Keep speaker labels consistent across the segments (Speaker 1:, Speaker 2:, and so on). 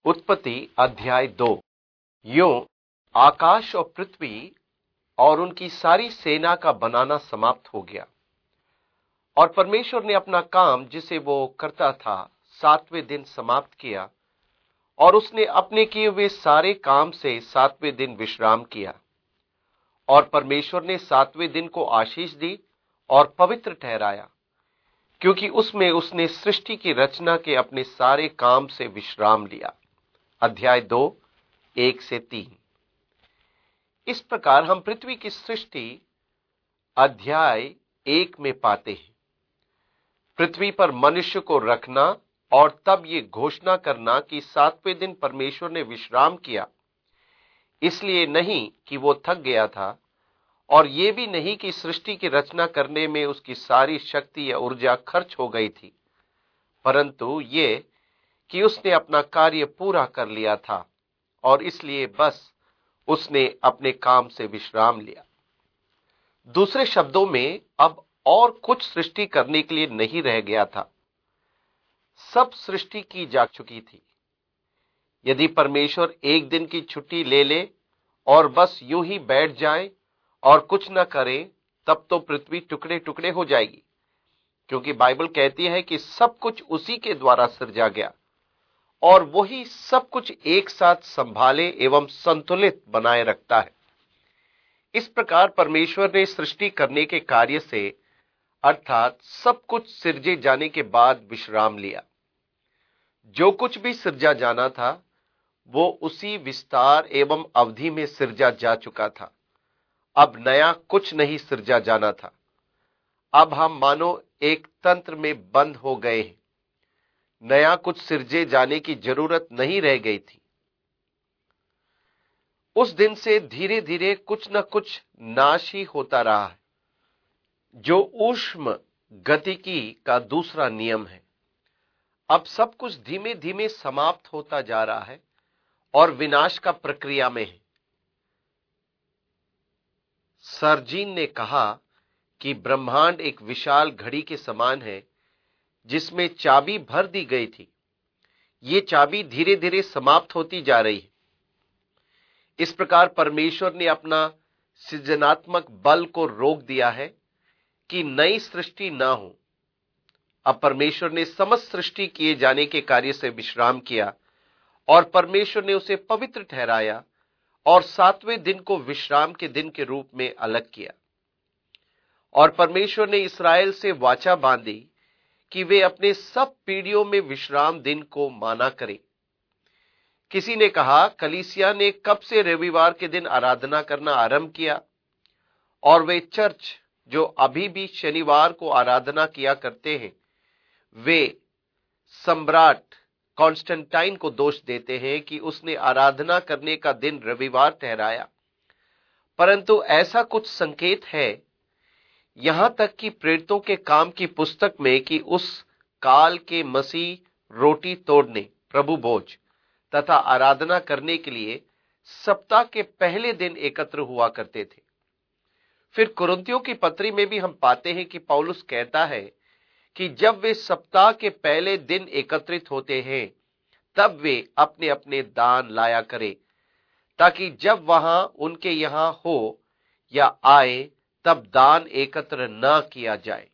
Speaker 1: उत्पत्ति अध्याय 2। यूं आकाश और पृथ्वी और उनकी सारी सेना का बनाना समाप्त हो गया और परमेश्वर ने अपना काम जिसे वो करता था 7वें दिन समाप्त किया और उसने अपने किए हुए सारे काम से 7वें दिन विश्राम किया। और परमेश्वर ने 7वें दिन को आशीष दी और पवित्र ठहराया, क्योंकि उसमें उसने सृष्टि की रचना के अपने सारे काम से विश्राम लिया। अध्याय 2 1 से 3। इस प्रकार हम पृथ्वी की सृष्टि अध्याय 1 में पाते हैं। पृथ्वी पर मनुष्य को रखना और तब ये घोषणा करना कि 7वें दिन परमेश्वर ने विश्राम किया, इसलिए नहीं कि वो थक गया था और ये भी नहीं कि सृष्टि की रचना करने में उसकी सारी शक्ति या ऊर्जा खर्च हो गई थी, परंतु ये कि उसने अपना कार्य पूरा कर लिया था और इसलिए बस उसने अपने काम से विश्राम लिया। दूसरे शब्दों में अब और कुछ सृष्टि करने के लिए नहीं रह गया था, सब सृष्टि की जा चुकी थी। यदि परमेश्वर एक दिन की छुट्टी ले ले और बस यूं ही बैठ जाए और कुछ न करे, तब तो पृथ्वी टुकड़े टुकड़े हो जाएगी, क्योंकि बाइबल कहती है कि सब कुछ उसी के द्वारा सृजा गया और वही सब कुछ एक साथ संभाले एवं संतुलित बनाए रखता है। इस प्रकार परमेश्वर ने सृष्टि करने के कार्य से, अर्थात सब कुछ सृजे जाने के बाद विश्राम लिया। जो कुछ भी सृजा जाना था वो उसी विस्तार एवं अवधि में सृजा जा चुका था। अब नया कुछ नहीं सृजा जाना था। अब हम मानो एक तंत्र में बंद हो गए हैं। नया कुछ सृजे जाने की जरूरत नहीं रह गई थी। उस दिन से धीरे धीरे कुछ न कुछ नाश ही होता रहा है, जो ऊष्म गतिकी का दूसरा नियम है। अब सब कुछ धीमे धीमे समाप्त होता जा रहा है और विनाश का प्रक्रिया में है। सर्जीन ने कहा कि ब्रह्मांड एक विशाल घड़ी के समान है जिसमें चाबी भर दी गई थी। ये चाबी धीरे धीरे समाप्त होती जा रही है। इस प्रकार परमेश्वर ने अपना सृजनात्मक बल को रोक दिया है कि नई सृष्टि ना हो। अब परमेश्वर ने समस्त सृष्टि किए जाने के कार्य से विश्राम किया और परमेश्वर ने उसे पवित्र ठहराया और 7वें दिन को विश्राम के दिन के रूप में अलग किया। और परमेश्वर ने इस्राएल से वाचा बांधी कि वे अपने सब पीढ़ियों में विश्राम दिन को माना करें। किसी ने कहा, कलीसिया ने कब से रविवार के दिन आराधना करना आरंभ किया? और वे चर्च जो अभी भी शनिवार को आराधना किया करते हैं, वे सम्राट कॉन्स्टेंटाइन को दोष देते हैं कि उसने आराधना करने का दिन रविवार ठहराया। परंतु ऐसा कुछ संकेत है, यहां तक कि प्रेरितों के काम की पुस्तक में, कि उस काल के मसीह रोटी तोड़ने, प्रभु भोज तथा आराधना करने के लिए सप्ताह के पहले दिन एकत्र हुआ करते थे। फिर कुरिन्थियों की पत्री में भी हम पाते हैं कि पौलुस कहता है कि जब वे सप्ताह के पहले दिन एकत्रित होते हैं, तब वे अपने अपने दान लाया करें, ताकि जब वहां उनके यहां हो या आए तब दान एकत्र न किया जाए।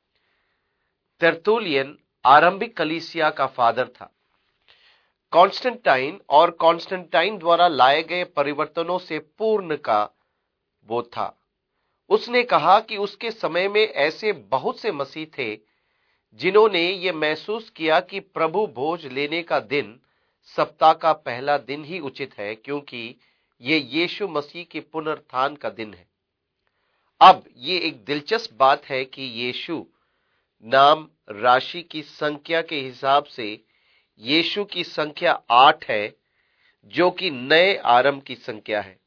Speaker 1: तेर्तुलियन आरंभिक कलीसिया का फादर था। कॉन्स्टेंटाइन और कॉन्स्टेंटाइन द्वारा लाए गए परिवर्तनों से पूर्ण का वो था। उसने कहा कि उसके समय में ऐसे बहुत से मसीह थे जिन्होंने ये महसूस किया कि प्रभु भोज लेने का दिन सप्ताह का पहला दिन ही उचित है, क्योंकि ये यीशु मसीह के पुनरुत्थान का दिन है। अब ये एक दिलचस्प बात है कि यीशु नाम राशि की संख्या के हिसाब से यीशु की संख्या 8 है, जो कि नए आरंभ की संख्या है।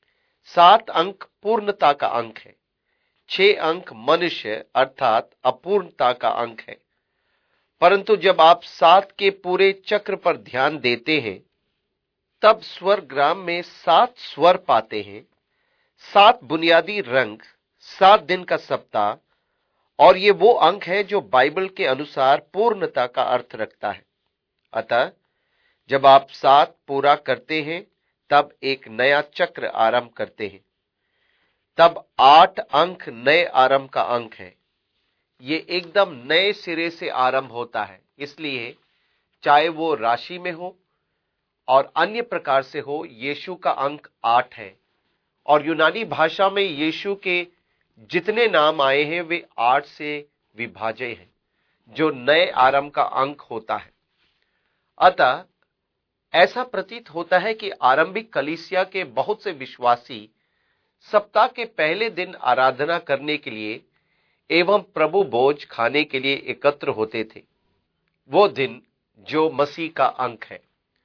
Speaker 1: 7 अंक पूर्णता का अंक है। 6 अंक मनुष्य अर्थात अपूर्णता का अंक है। परंतु जब आप 7 के पूरे चक्र पर ध्यान देते हैं, तब स्वर ग्राम में 7 स्वर पाते हैं, 7 बुनियादी रंग, 7 दिन का सप्ताह, और ये वो अंक है जो बाइबल के अनुसार पूर्णता का अर्थ रखता है। अतः जब आप 7 पूरा करते हैं तब एक नया चक्र आरंभ करते हैं। तब 8 अंक नए आरंभ का अंक है। ये एकदम नए सिरे से आरंभ होता है। इसलिए चाहे वो राशि में हो और अन्य प्रकार से हो, यीशु का अंक 8 है। और यूनानी भाषा में यीशु के जितने नाम आए हैं वे 8 से विभाज्य हैं, जो नए आरंभ का अंक होता है। अतः ऐसा प्रतीत होता है कि आरंभिक कलीसिया के बहुत से विश्वासी सप्ताह के पहले दिन आराधना करने के लिए एवं प्रभु भोज खाने के लिए एकत्र होते थे, वो दिन जो मसीह का अंक है।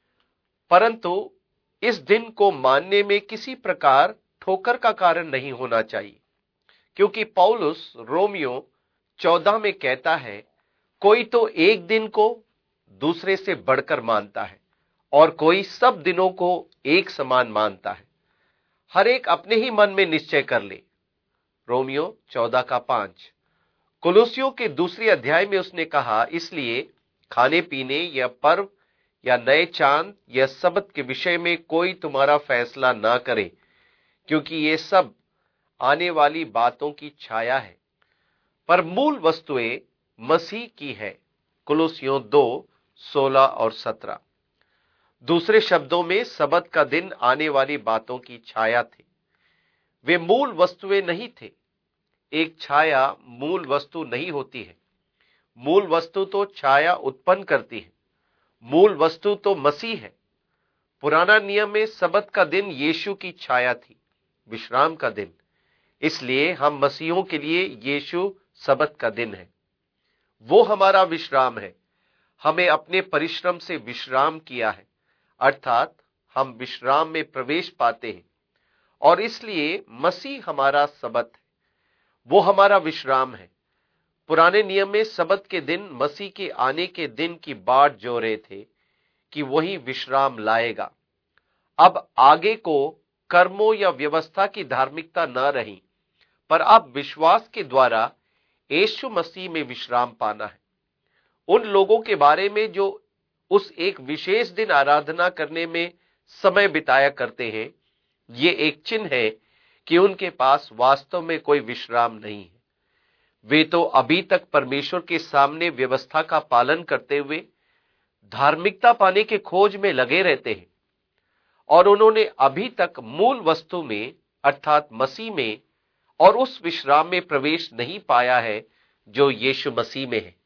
Speaker 1: परंतु इस दिन को मानने में किसी प्रकार ठोकर का कारण नहीं होना चाहिए, क्योंकि पौलुस रोमियो 14 में कहता है, कोई तो एक दिन को दूसरे से बढ़कर मानता है और कोई सब दिनों को एक समान मानता है। हर एक अपने ही मन में निश्चय कर ले। रोमियो 14 का 5। कुलुसियों के दूसरे अध्याय में उसने कहा, इसलिए खाने पीने या पर्व या नए चांद या सब्त के विषय में कोई तुम्हारा फैसला ना करे, क्योंकि ये सब आने वाली बातों की छाया है, पर मूल वस्तुएं मसीह की है। कुलुसियों 2:16 और 17। दूसरे शब्दों में सब्त का दिन आने वाली बातों की छाया थे, वे मूल वस्तुएं नहीं थे। एक छाया मूल वस्तु नहीं होती है। मूल वस्तु तो छाया उत्पन्न करती है। मूल वस्तु तो मसीह है। पुराना नियम में सब्त का दिन यीशु की छाया थी, विश्राम का दिन। इसलिए हम मसीहों के लिए यीशु सब्त का दिन है। वो हमारा विश्राम है। हमें अपने परिश्रम से विश्राम किया है, अर्थात हम विश्राम में प्रवेश पाते हैं, और इसलिए मसीह हमारा सब्त है। वो हमारा विश्राम है। पुराने नियम में सब्त के दिन मसीह के आने के दिन की बाट जो रहे थे कि वही विश्राम लाएगा। अब आगे को कर्मों या व्यवस्था की धार्मिकता न रही, पर अब विश्वास के द्वारा यीशु मसीह में विश्राम पाना है। उन लोगों के बारे में जो उस एक विशेष दिन आराधना करने में समय बिताया करते हैं, ये एक चिन्ह है कि उनके पास वास्तव में कोई विश्राम नहीं है। वे तो अभी तक परमेश्वर के सामने व्यवस्था का पालन करते हुए धार्मिकता पाने के खोज में लगे रहते हैं, और उन्होंने अभी तक मूल वस्तु में अर्थात मसीह में और उस विश्राम में प्रवेश नहीं पाया है जो यीशु मसीह में है।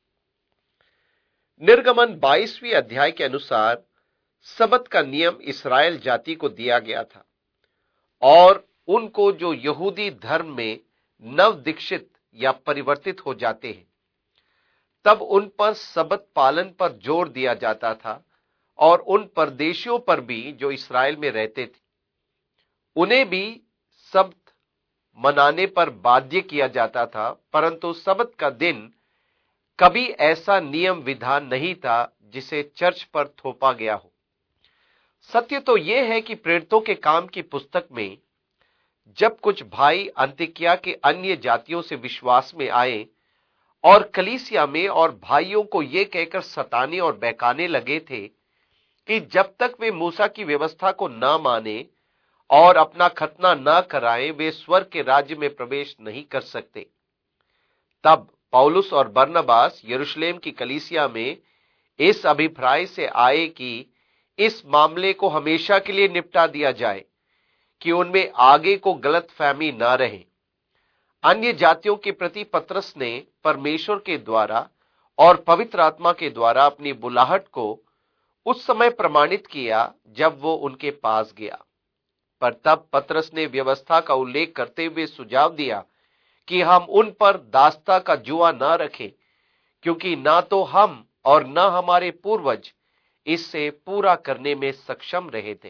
Speaker 1: निर्गमन 22वें अध्याय के अनुसार सब्त का नियम इस्राएल जाति को दिया गया था, और उनको जो यहूदी धर्म में नव दीक्षित या परिवर्तित हो जाते हैं, तब उन पर सब्त पालन पर जोर दिया जाता था, और उन परदेशियों पर भी जो इस्राएल में रहते थे, उन्हें भी सब्त मनाने पर बाध्य किया जाता था। परंतु सब्त का दिन कभी ऐसा नियम विधान नहीं था जिसे चर्च पर थोपा गया हो। सत्य तो यह है कि प्रेरितों के काम की पुस्तक में जब कुछ भाई अन्तिकिया के अन्य जातियों से विश्वास में आए और कलीसिया में और भाइयों को यह कहकर सताने और बहकाने लगे थे कि जब तक वे मूसा की व्यवस्था को न माने और अपना खतना न कराएं, वे स्वर्ग के राज्य में प्रवेश नहीं कर सकते, तब पौलुस और बरनबास यरूशलेम की कलीसिया में इस अभिप्राय से आए कि इस मामले को हमेशा के लिए निपटा दिया जाए कि उनमें आगे को गलतफहमी न रहे। अन्य जातियों के प्रति पतरस ने परमेश्वर के द्वारा और पवित्र आत्मा के द्वारा अपनी बुलाहट को उस समय प्रमाणित किया जब वो उनके पास गया। पर तब पतरस ने व्यवस्था का उल्लेख करते हुए सुझाव दिया कि हम उन पर दास्ता का जुआ न रखें, क्योंकि ना तो हम और न हमारे पूर्वज इससे पूरा करने में सक्षम रहे थे।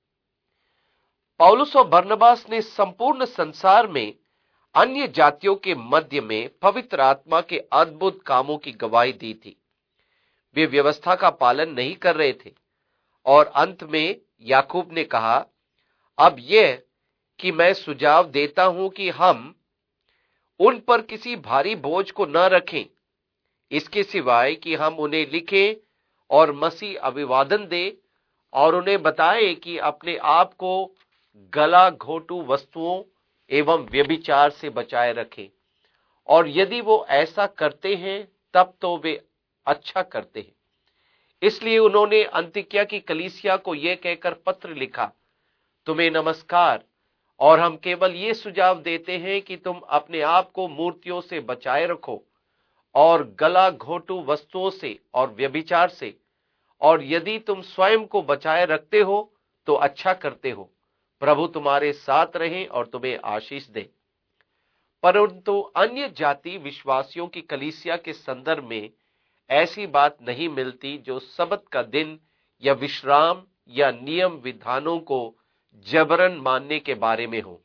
Speaker 1: पौलुस और बरनबास ने संपूर्ण संसार में अन्य जातियों के मध्य में पवित्र आत्मा के अद्भुत कामों की गवाही दी थी। वे व्यवस्था का पालन नहीं कर रहे थे, और अंत में याकूब ने कहा, अब यह कि मैं सुझाव देता हूं कि हम उन पर किसी भारी बोझ को न रखें, इसके सिवाय कि हम उन्हें लिखें और मसीह अभिवादन दे और उन्हें बताए कि अपने आप को गला घोटू वस्तुओं एवं व्यभिचार से बचाए रखें। और यदि वो ऐसा करते हैं तब तो वे अच्छा करते हैं। इसलिए उन्होंने अंतिकिया की कलीसिया को यह कहकर पत्र लिखा, तुम्हें नमस्कार, और हम केवल ये सुझाव देते हैं कि तुम अपने आप को मूर्तियों से बचाए रखो और गला घोटू वस्तुओं से और व्यभिचार से, और यदि तुम स्वयं को बचाए रखते हो तो अच्छा करते हो। प्रभु तुम्हारे साथ रहे और तुम्हें आशीष दे। परंतु अन्य जाति विश्वासियों की कलीसिया के संदर्भ में ऐसी बात नहीं मिलती जो सबत का दिन या विश्राम या नियम विधानों को जबरन मानने के बारे में हो।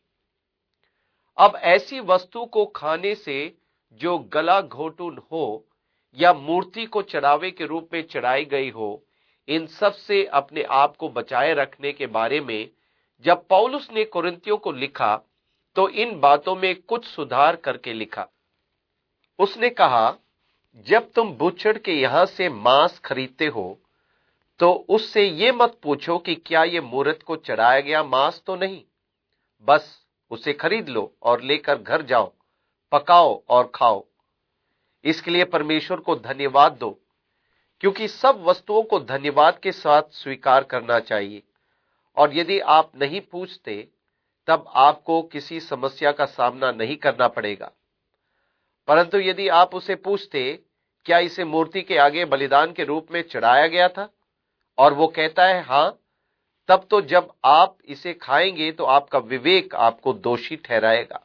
Speaker 1: अब ऐसी वस्तु को खाने से जो गला घोटू हो या मूर्ति को चढ़ावे के रूप में चढ़ाई गई हो, इन सब से अपने आप को बचाए रखने के बारे में जब पौलुस ने कुरिन्थियों को लिखा तो इन बातों में कुछ सुधार करके लिखा। उसने कहा, जब तुम बुचड़ के यहां से मांस खरीदते हो तो उससे ये मत पूछो कि क्या ये मूरत को चढ़ाया गया मांस तो नहीं, बस उसे खरीद लो और लेकर घर जाओ, पकाओ और खाओ। इसके लिए परमेश्वर को धन्यवाद दो, क्योंकि सब वस्तुओं को धन्यवाद के साथ स्वीकार करना चाहिए। और यदि आप नहीं पूछते तब आपको किसी समस्या का सामना नहीं करना पड़ेगा। परंतु यदि आप उसे पूछते, क्या इसे मूर्ति के आगे बलिदान के रूप में चढ़ाया गया था, और वो कहता है हां, तब तो जब आप इसे खाएंगे तो आपका विवेक आपको दोषी ठहराएगा।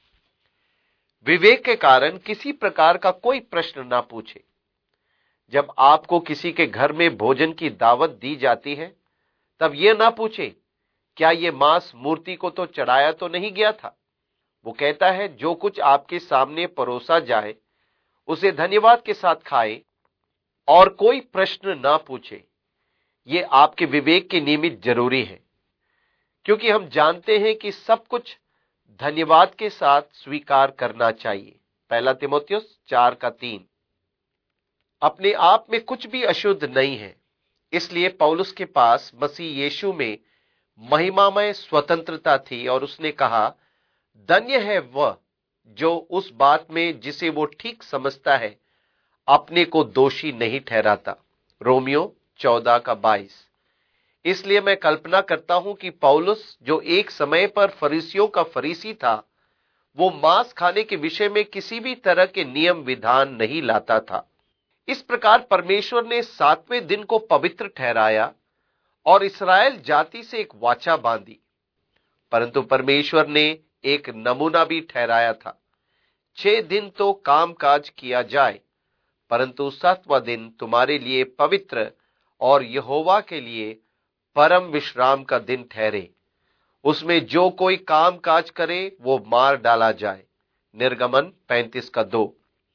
Speaker 1: विवेक के कारण किसी प्रकार का कोई प्रश्न ना पूछे। जब आपको किसी के घर में भोजन की दावत दी जाती है तब यह ना पूछे, क्या यह मांस मूर्ति को तो चढ़ाया तो नहीं गया था। वो कहता है, जो कुछ आपके सामने परोसा जाए उसे धन्यवाद के साथ खाए और कोई प्रश्न ना पूछे। ये आपके विवेक के निमित्त जरूरी है, क्योंकि हम जानते हैं कि सब कुछ धन्यवाद के साथ स्वीकार करना चाहिए। 1 तीमुथियुस 4:3। अपने आप में कुछ भी अशुद्ध नहीं है, इसलिए पौलुस के पास मसीह यीशु में महिमामय स्वतंत्रता थी और उसने कहा, धन्य है वह जो उस बात में जिसे वो ठीक समझता है अपने को दोषी नहीं ठहराता। रोमियो 14:22। इसलिए मैं कल्पना करता हूं कि पौलुस, जो एक समय पर फरीसियों का फरीसी था, वो मांस खाने के विषय में किसी भी तरह के नियम विधान नहीं लाता था। इस प्रकार परमेश्वर ने 7वें दिन को पवित्र ठहराया और इस्राएल जाति से एक वाचा बांधी। परंतु परमेश्वर ने एक नमूना भी ठहराया था, 6 दिन तो कामकाज किया जाए, परंतु 7वां दिन तुम्हारे लिए पवित्र और यहोवा के लिए परम विश्राम का दिन ठहरे। उसमें जो कोई काम काज करे वो मार डाला जाए। निर्गमन 35:2।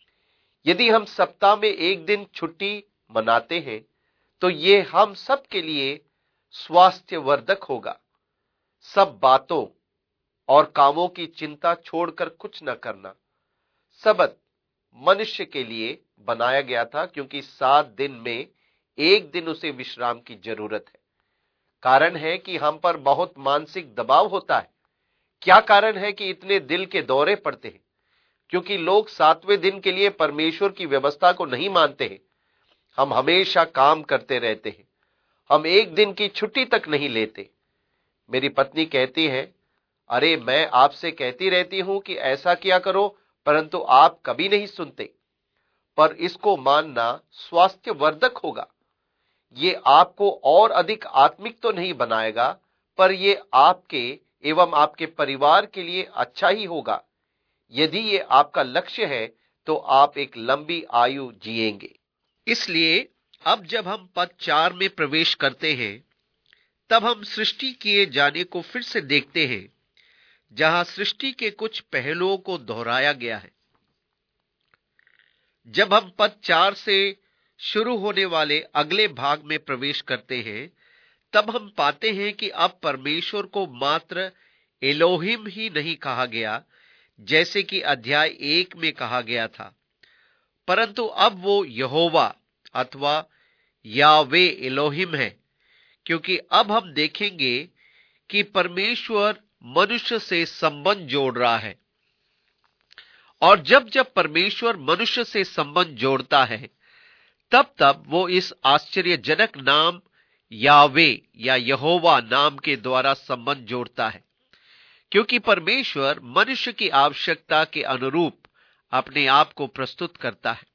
Speaker 1: यदि हम सप्ताह में एक दिन छुट्टी मनाते हैं तो ये हम सब के लिए स्वास्थ्यवर्धक होगा। सब बातों और कामों की चिंता छोड़कर कुछ न करना। सबत मनुष्य के लिए बनाया गया था, क्योंकि 7 दिन में एक दिन उसे विश्राम की जरूरत है। कारण है कि हम पर बहुत मानसिक दबाव होता है। क्या कारण है कि इतने दिल के दौरे पड़ते हैं? क्योंकि लोग 7वें दिन के लिए परमेश्वर की व्यवस्था को नहीं मानते हैं। हम हमेशा काम करते रहते हैं। हम एक दिन की छुट्टी तक नहीं लेते। मेरी पत्नी कहती है, अरे मैं आपसे कहती रहती हूं कि ऐसा किया करो, परंतु आप कभी नहीं सुनते। पर इसको मानना स्वास्थ्यवर्धक होगा। ये आपको और अधिक आत्मिक तो नहीं बनाएगा, पर ये आपके एवं आपके परिवार के लिए अच्छा ही होगा। यदि ये आपका लक्ष्य है तो आप एक लंबी आयु जिएंगे। इसलिए अब जब हम पद 4 में प्रवेश करते हैं तब हम सृष्टि किए जाने को फिर से देखते हैं, जहां सृष्टि के कुछ पहलुओं को दोहराया गया है। जब हम पद 4 से शुरू होने वाले अगले भाग में प्रवेश करते हैं तब हम पाते हैं कि अब परमेश्वर को मात्र एलोहिम ही नहीं कहा गया जैसे कि अध्याय 1 में कहा गया था, परंतु अब वो यहोवा अथवा यावे एलोहिम है, क्योंकि अब हम देखेंगे कि परमेश्वर मनुष्य से संबंध जोड़ रहा है। और जब जब परमेश्वर मनुष्य से संबंध जोड़ता है, तब तब वो इस आश्चर्यजनक नाम यावे या यहोवा नाम के द्वारा संबंध जोड़ता है, क्योंकि परमेश्वर मनुष्य की आवश्यकता के अनुरूप अपने आप को प्रस्तुत करता है।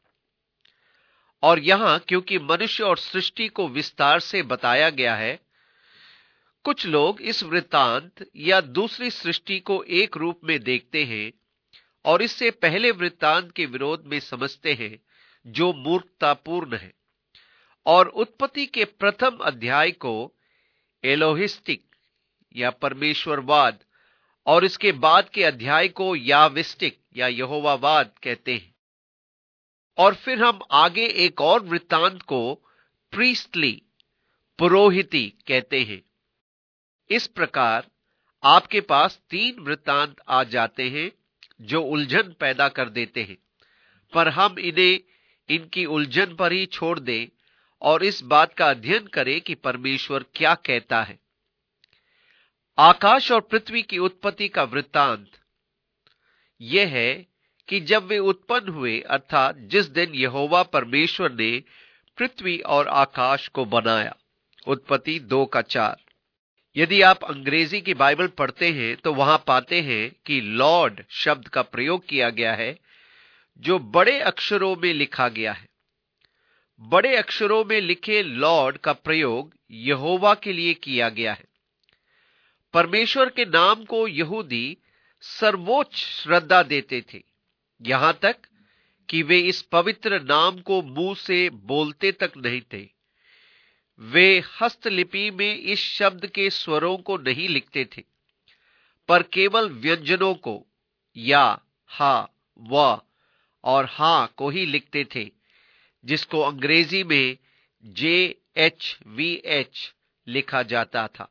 Speaker 1: और यहां क्योंकि मनुष्य और सृष्टि को विस्तार से बताया गया है, कुछ लोग इस वृत्तांत या दूसरी सृष्टि को एक रूप में देखते हैं और इससे पहले वृत्तांत के विरोध में समझते हैं, जो मूर्खतापूर्ण है, और उत्पत्ति के प्रथम अध्याय को एलोहिस्टिक या परमेश्वरवाद और इसके बाद के अध्याय को याविस्टिक या यहोवावाद कहते हैं। और फिर हम आगे एक और वृत्तांत को प्रीस्टली पुरोहिती कहते हैं। इस प्रकार आपके पास 3 वृत्तांत आ जाते हैं जो उलझन पैदा कर देते हैं, पर हम इन्हें इनकी उलझन पर ही छोड़ दें और इस बात का अध्ययन करें कि परमेश्वर क्या कहता है। आकाश और पृथ्वी की उत्पत्ति का वृत्तांत यह है कि जब वे उत्पन्न हुए, अर्थात जिस दिन यहोवा परमेश्वर ने पृथ्वी और आकाश को बनाया। उत्पत्ति 2:4। यदि आप अंग्रेजी की बाइबल पढ़ते हैं तो वहां पाते हैं कि लॉर्ड शब्द का प्रयोग किया गया है, जो बड़े अक्षरों में लिखा गया है। बड़े अक्षरों में लिखे लॉर्ड का प्रयोग यहोवा के लिए किया गया है। परमेश्वर के नाम को यहूदी सर्वोच्च श्रद्धा देते थे, यहां तक कि वे इस पवित्र नाम को मुंह से बोलते तक नहीं थे। वे हस्तलिपि में इस शब्द के स्वरों को नहीं लिखते थे, पर केवल व्यंजनों को या, हा, व और हां को ही लिखते थे, जिसको अंग्रेजी में JHVH लिखा जाता था।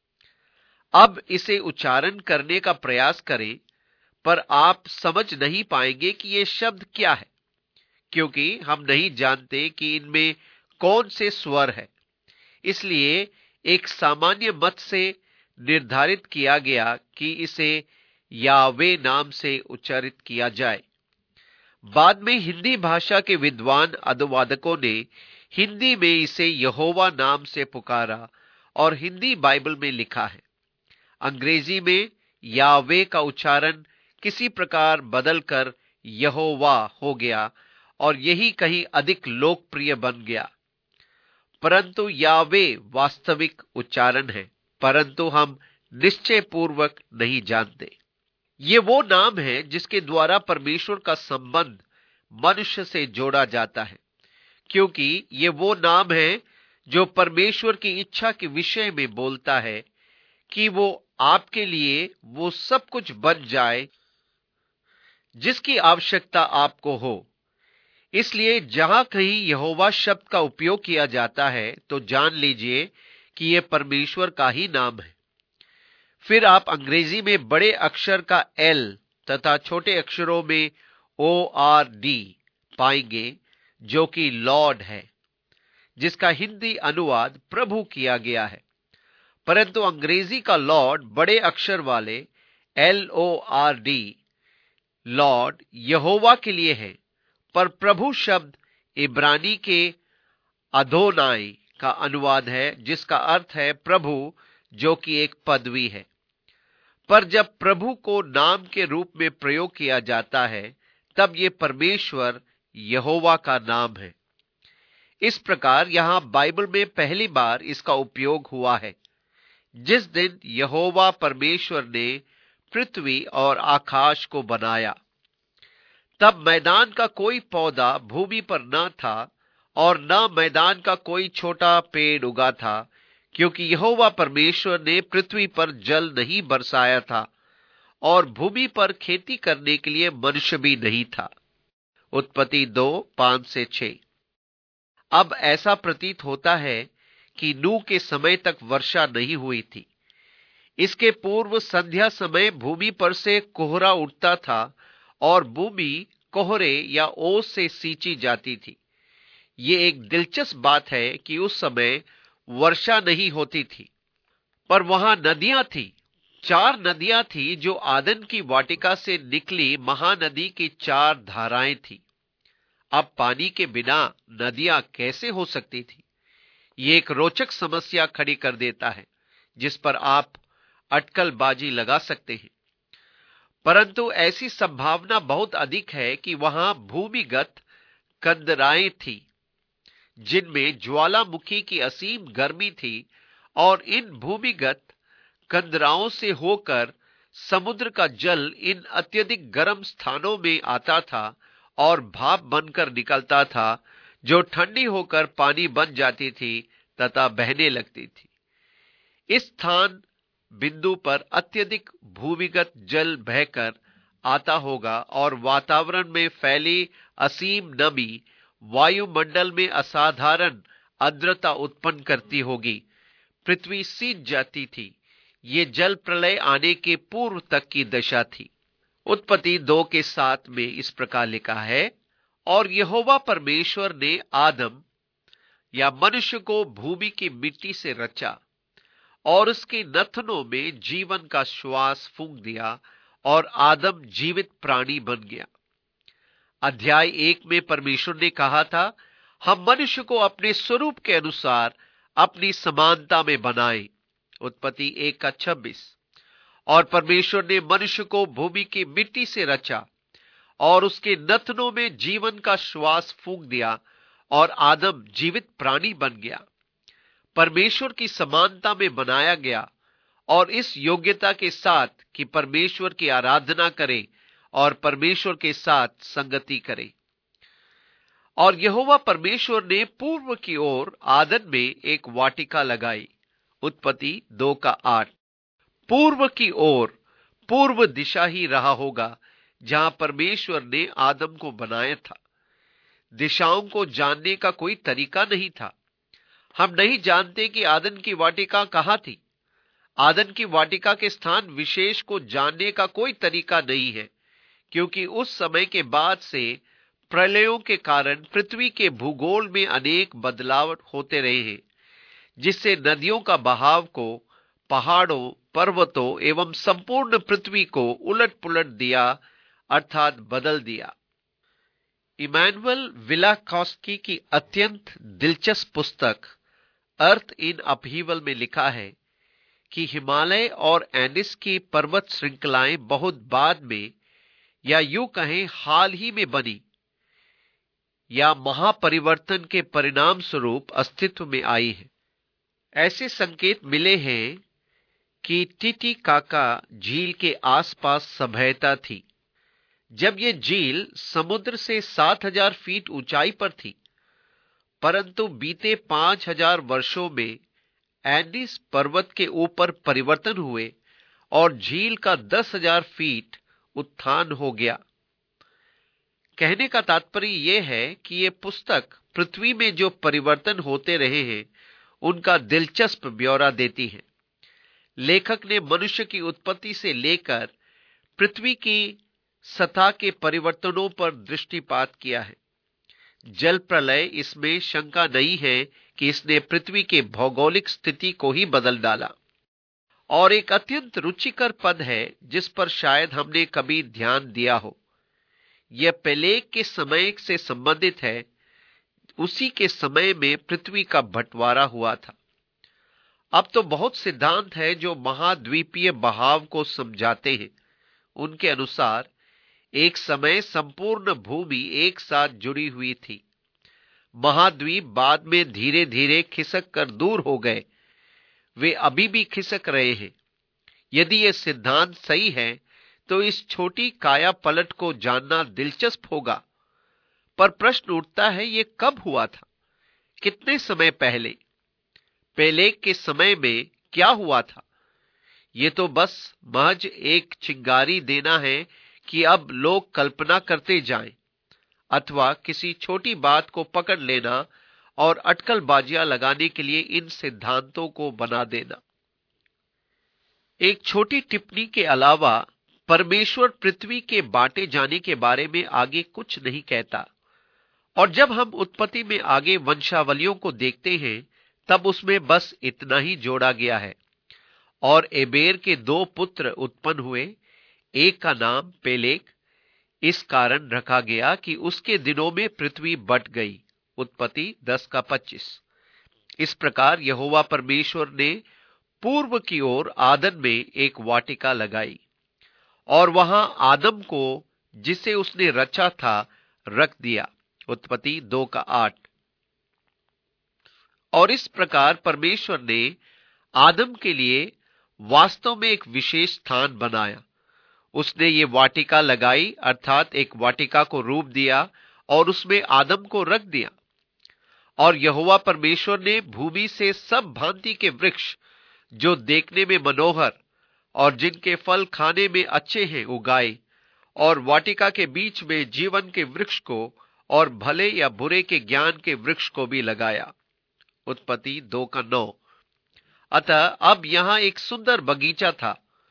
Speaker 1: अब इसे उच्चारण करने का प्रयास करें, पर आप समझ नहीं पाएंगे कि ये शब्द क्या है, क्योंकि हम नहीं जानते कि इनमें कौन से स्वर है। इसलिए एक सामान्य मत से निर्धारित किया गया कि इसे यावे नाम से उच्चारित किया जाए। बाद में हिंदी भाषा के विद्वान अनुवादकों ने हिंदी में इसे यहोवा नाम से पुकारा और हिंदी बाइबल में लिखा है। अंग्रेजी में यावे का उच्चारण किसी प्रकार बदलकर यहोवा हो गया और यही कहीं अधिक लोकप्रिय बन गया। परंतु यावे वास्तविक उच्चारण है, परंतु हम निश्चय पूर्वक नहीं जानते। ये वो नाम है जिसके द्वारा परमेश्वर का संबंध मनुष्य से जोड़ा जाता है, क्योंकि ये वो नाम है जो परमेश्वर की इच्छा के विषय में बोलता है कि वो आपके लिए वो सब कुछ बन जाए जिसकी आवश्यकता आपको हो। इसलिए जहां कहीं यहोवा शब्द का उपयोग किया जाता है तो जान लीजिए कि यह परमेश्वर का ही नाम है। फिर आप अंग्रेजी में बड़े अक्षर का L तथा छोटे अक्षरों में ORD पाएंगे, जो कि लॉर्ड है, जिसका हिंदी अनुवाद प्रभु किया गया है। परंतु अंग्रेजी का लॉर्ड बड़े अक्षर वाले LORD लॉर्ड यहोवा के लिए है, पर प्रभु शब्द इब्रानी के अदोनाई का अनुवाद है, जिसका अर्थ है प्रभु, जो कि एक पदवी है। पर जब प्रभु को नाम के रूप में प्रयोग किया जाता है, तब ये परमेश्वर यहोवा का नाम है। इस प्रकार यहां बाइबल में पहली बार इसका उपयोग हुआ है, जिस दिन यहोवा परमेश्वर ने पृथ्वी और आकाश को बनाया। तब मैदान का कोई पौधा भूमि पर न था और न मैदान का कोई छोटा पेड़ उगा था, क्योंकि यहोवा परमेश्वर ने पृथ्वी पर जल नहीं बरसाया था और भूमि पर खेती करने के लिए मनुष्य भी नहीं था। उत्पत्ति 2:5-6। अब ऐसा प्रतीत होता है कि नूह के समय तक वर्षा नहीं हुई थी। इसके पूर्व संध्या समय भूमि पर से कोहरा उठता था और भूमि कोहरे या ओस से सींची जाती थी। ये एक दिलचस्प बात है कि उस समय वर्षा नहीं होती थी, पर वहां नदियां थी। 4 नदियां थी जो आदन की वाटिका से निकली महानदी की 4 धाराएं थी। अब पानी के बिना नदियां कैसे हो सकती थी? ये एक रोचक समस्या खड़ी कर देता है, जिस पर आप अटकलबाजी लगा सकते हैं। परंतु ऐसी संभावना बहुत अधिक है कि वहां भूमिगत कंदराएं थी, जिनमें ज्वालामुखी की असीम गर्मी थी, और इन भूमिगत कंदराओं से होकर समुद्र का जल इन अत्यधिक गर्म स्थानों में आता था और भाप बनकर निकलता था, जो ठंडी होकर पानी बन जाती थी तथा बहने लगती थी। इस स्थान बिंदु पर अत्यधिक भूमिगत जल बहकर आता होगा और वातावरण में फैली असीम नमी वायुमंडल में असाधारण आर्द्रता उत्पन्न करती होगी। पृथ्वी सींच जाती थी। ये जल प्रलय आने के पूर्व तक की दशा थी। उत्पत्ति 2 के 7 में इस प्रकार लिखा है, और यहोवा परमेश्वर ने आदम या मनुष्य को भूमि की मिट्टी से रचा और उसके नथनों में जीवन का श्वास फूंक दिया और आदम जीवित प्राणी बन गया। अध्याय 1 में परमेश्वर ने कहा था, हम मनुष्य को अपने स्वरूप के अनुसार अपनी समानता में बनाएं। उत्पत्ति 1 का 26। और परमेश्वर ने मनुष्य को भूमि की मिट्टी से रचा और उसके नथनों में जीवन का श्वास फूंक दिया और आदम जीवित प्राणी बन गया। परमेश्वर की समानता में बनाया गया और इस योग्यता के साथ कि परमेश्वर की आराधना करें और परमेश्वर के साथ संगति करें। और यहोवा परमेश्वर ने पूर्व की ओर आदन में एक वाटिका लगाई। उत्पत्ति 2 का 8। पूर्व की ओर पूर्व दिशा ही रहा होगा जहां परमेश्वर ने आदम को बनाया था। दिशाओं को जानने का कोई तरीका नहीं था। हम नहीं जानते कि आदन की वाटिका कहां थी। आदन की वाटिका के स्थान विशेष को जानने का कोई तरीका नहीं है, क्योंकि उस समय के बाद से प्रलयों के कारण पृथ्वी के भूगोल में अनेक बदलाव होते रहे हैं, जिससे नदियों का बहाव को, पहाड़ों, पर्वतों एवं संपूर्ण पृथ्वी को उलट-पुलट दिया, अर्थात बदल दिया। इमैनुअल विलाकॉस्की की अत्यंत दिलचस्प पुस्तक अर्थ इन अपहीवल में लिखा है कि हिमालय और एंडिस की पर्वत श्रृंखलाएं बहुत बाद में, या यूं कहें हाल ही में बनी या महापरिवर्तन के परिणाम स्वरूप अस्तित्व में आई है। ऐसे संकेत मिले हैं कि टिटिकाका झील के आसपास सभ्यता थी। जब यह झील समुद्र से 7000 फीट ऊंचाई पर थी, परंतु बीते 5000 वर्षों में एंडीज पर्वत के ऊपर परिवर्तन हुए और झील का 10,000 फीट उत्थान हो गया। कहने का तात्पर्य यह है कि यह पुस्तक पृथ्वी में जो परिवर्तन होते रहे हैं उनका दिलचस्प ब्यौरा देती है। लेखक ने मनुष्य की उत्पत्ति से लेकर पृथ्वी की सतह के परिवर्तनों पर दृष्टिपात किया है। जल प्रलय, इसमें शंका नहीं है कि इसने पृथ्वी के भौगोलिक स्थिति को ही बदल डाला। और एक अत्यंत रुचिकर पद है जिस पर शायद हमने कभी ध्यान दिया हो। यह पेलेग के समय से संबंधित है। उसी के समय में पृथ्वी का बंटवारा हुआ था। अब तो बहुत सिद्धांत है जो महाद्वीपीय बहाव को समझाते हैं। उनके अनुसार एक समय संपूर्ण भूमि एक साथ जुड़ी हुई थी। महाद्वीप बाद में धीरे धीरे खिसक कर दूर हो गए। वे अभी भी खिसक रहे हैं। यदि यह सिद्धांत सही है तो इस छोटी काया पलट को जानना दिलचस्प होगा। पर प्रश्न उठता है, यह कब हुआ था? कितने समय पहले? पेलेग के समय में क्या हुआ था? यह तो बस महज एक चिंगारी देना है कि अब लोग कल्पना करते जाएं, अथवा किसी छोटी बात को पकड़ लेना और अटकलबाजियां लगाने के लिए इन सिद्धांतों को बना देना। एक छोटी टिप्पणी के अलावा परमेश्वर पृथ्वी के बांटे जाने के बारे में आगे कुछ नहीं कहता और जब हम उत्पत्ति में आगे वंशावलियों को देखते हैं तब उसमें बस इतना ही जोड़ा गया है। और एबेर के 2 पुत्र उत्पन्न हुए, एक का नाम पेलेग इस कारण रखा गया कि उसके दिनों में पृथ्वी बट गई। उत्पत्ति 10:25। इस प्रकार यहोवा परमेश्वर ने पूर्व की ओर आदन में एक वाटिका लगाई और वहां आदम को जिसे उसने रचा था रख दिया। उत्पत्ति 2:8। और इस प्रकार परमेश्वर ने आदम के लिए वास्तव में एक विशेष स्थान बनाया। उसने ये वाटिका लगाई, अर्थात एक वाटिका को रूप दिया और उसमें आदम को रख दिया। और यहोवा परमेश्वर ने भूमि से सब भांति के वृक्ष जो देखने में मनोहर और जिनके फल खाने में अच्छे हैं उगाए, और वाटिका के बीच में जीवन के वृक्ष को और भले या बुरे के ज्ञान के वृक्ष को भी लगाया। उत्पत्ति 2:9। अतः अब यहां एक सुंदर बगीचा था,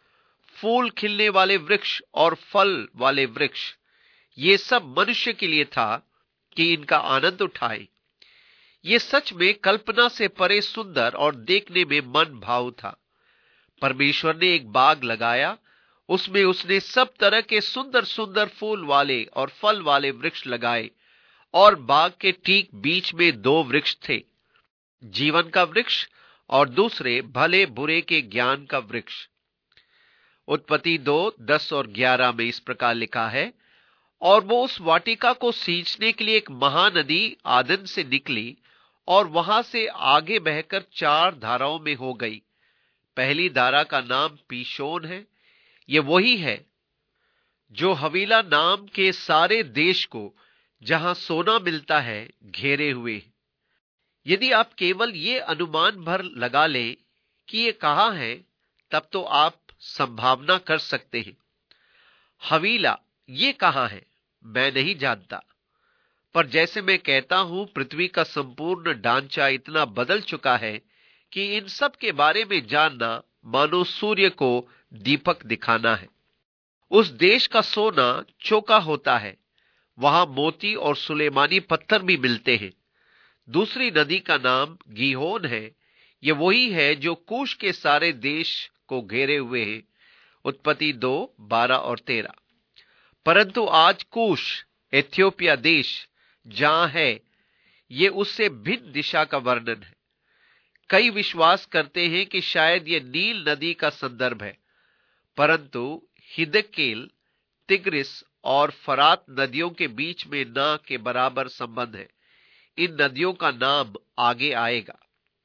Speaker 1: फूल खिलने वाले वृक्ष और फल वाले वृक्ष। ये सब मनुष्य के लिए था कि इनका आनंद उठाए। ये सच में कल्पना से परे सुंदर और देखने में मन भाव था। परमेश्वर ने एक बाग लगाया, उसमें उसने सब तरह के सुंदर सुंदर फूल वाले और फल वाले वृक्ष लगाए, और बाग के ठीक बीच में 2 वृक्ष थे, जीवन का वृक्ष और दूसरे भले बुरे के ज्ञान का वृक्ष। उत्पत्ति 2:10 और 11 में इस प्रकार लिखा है, और वो उस वाटिका को सींचने के लिए एक महानदी आदन से निकली और वहां से आगे बहकर 4 धाराओं में हो गई। पहली धारा का नाम पीशोन है। ये वही है जो हवीला नाम के सारे देश को, जहां सोना मिलता है, घेरे हुए। यदि आप केवल ये अनुमान भर लगा लें कि ये कहां है, तब तो आप संभावना कर सकते हैं। हवीला ये कहां है मैं नहीं जानता, पर जैसे मैं कहता हूं, पृथ्वी का संपूर्ण ढांचा इतना बदल चुका है कि इन सब के बारे में जानना मानो सूर्य को दीपक दिखाना है। उस देश का सोना चोका होता है, वहां मोती और सुलेमानी पत्थर भी मिलते हैं। दूसरी नदी का नाम गीहोन है। ये वही है जो कूश के सारे देश को घेरे हुए है। उत्पत्ति 2:12 और 13। परंतु आज कूश इथियोपिया देश जहां है, ये उससे भिन्न दिशा का वर्णन है। कई विश्वास करते हैं कि शायद ये नील नदी का संदर्भ है, परंतु हिदकेल, तिग्रिस और फरात नदियों के बीच में न के बराबर संबंध है। इन नदियों का नाम आगे आएगा।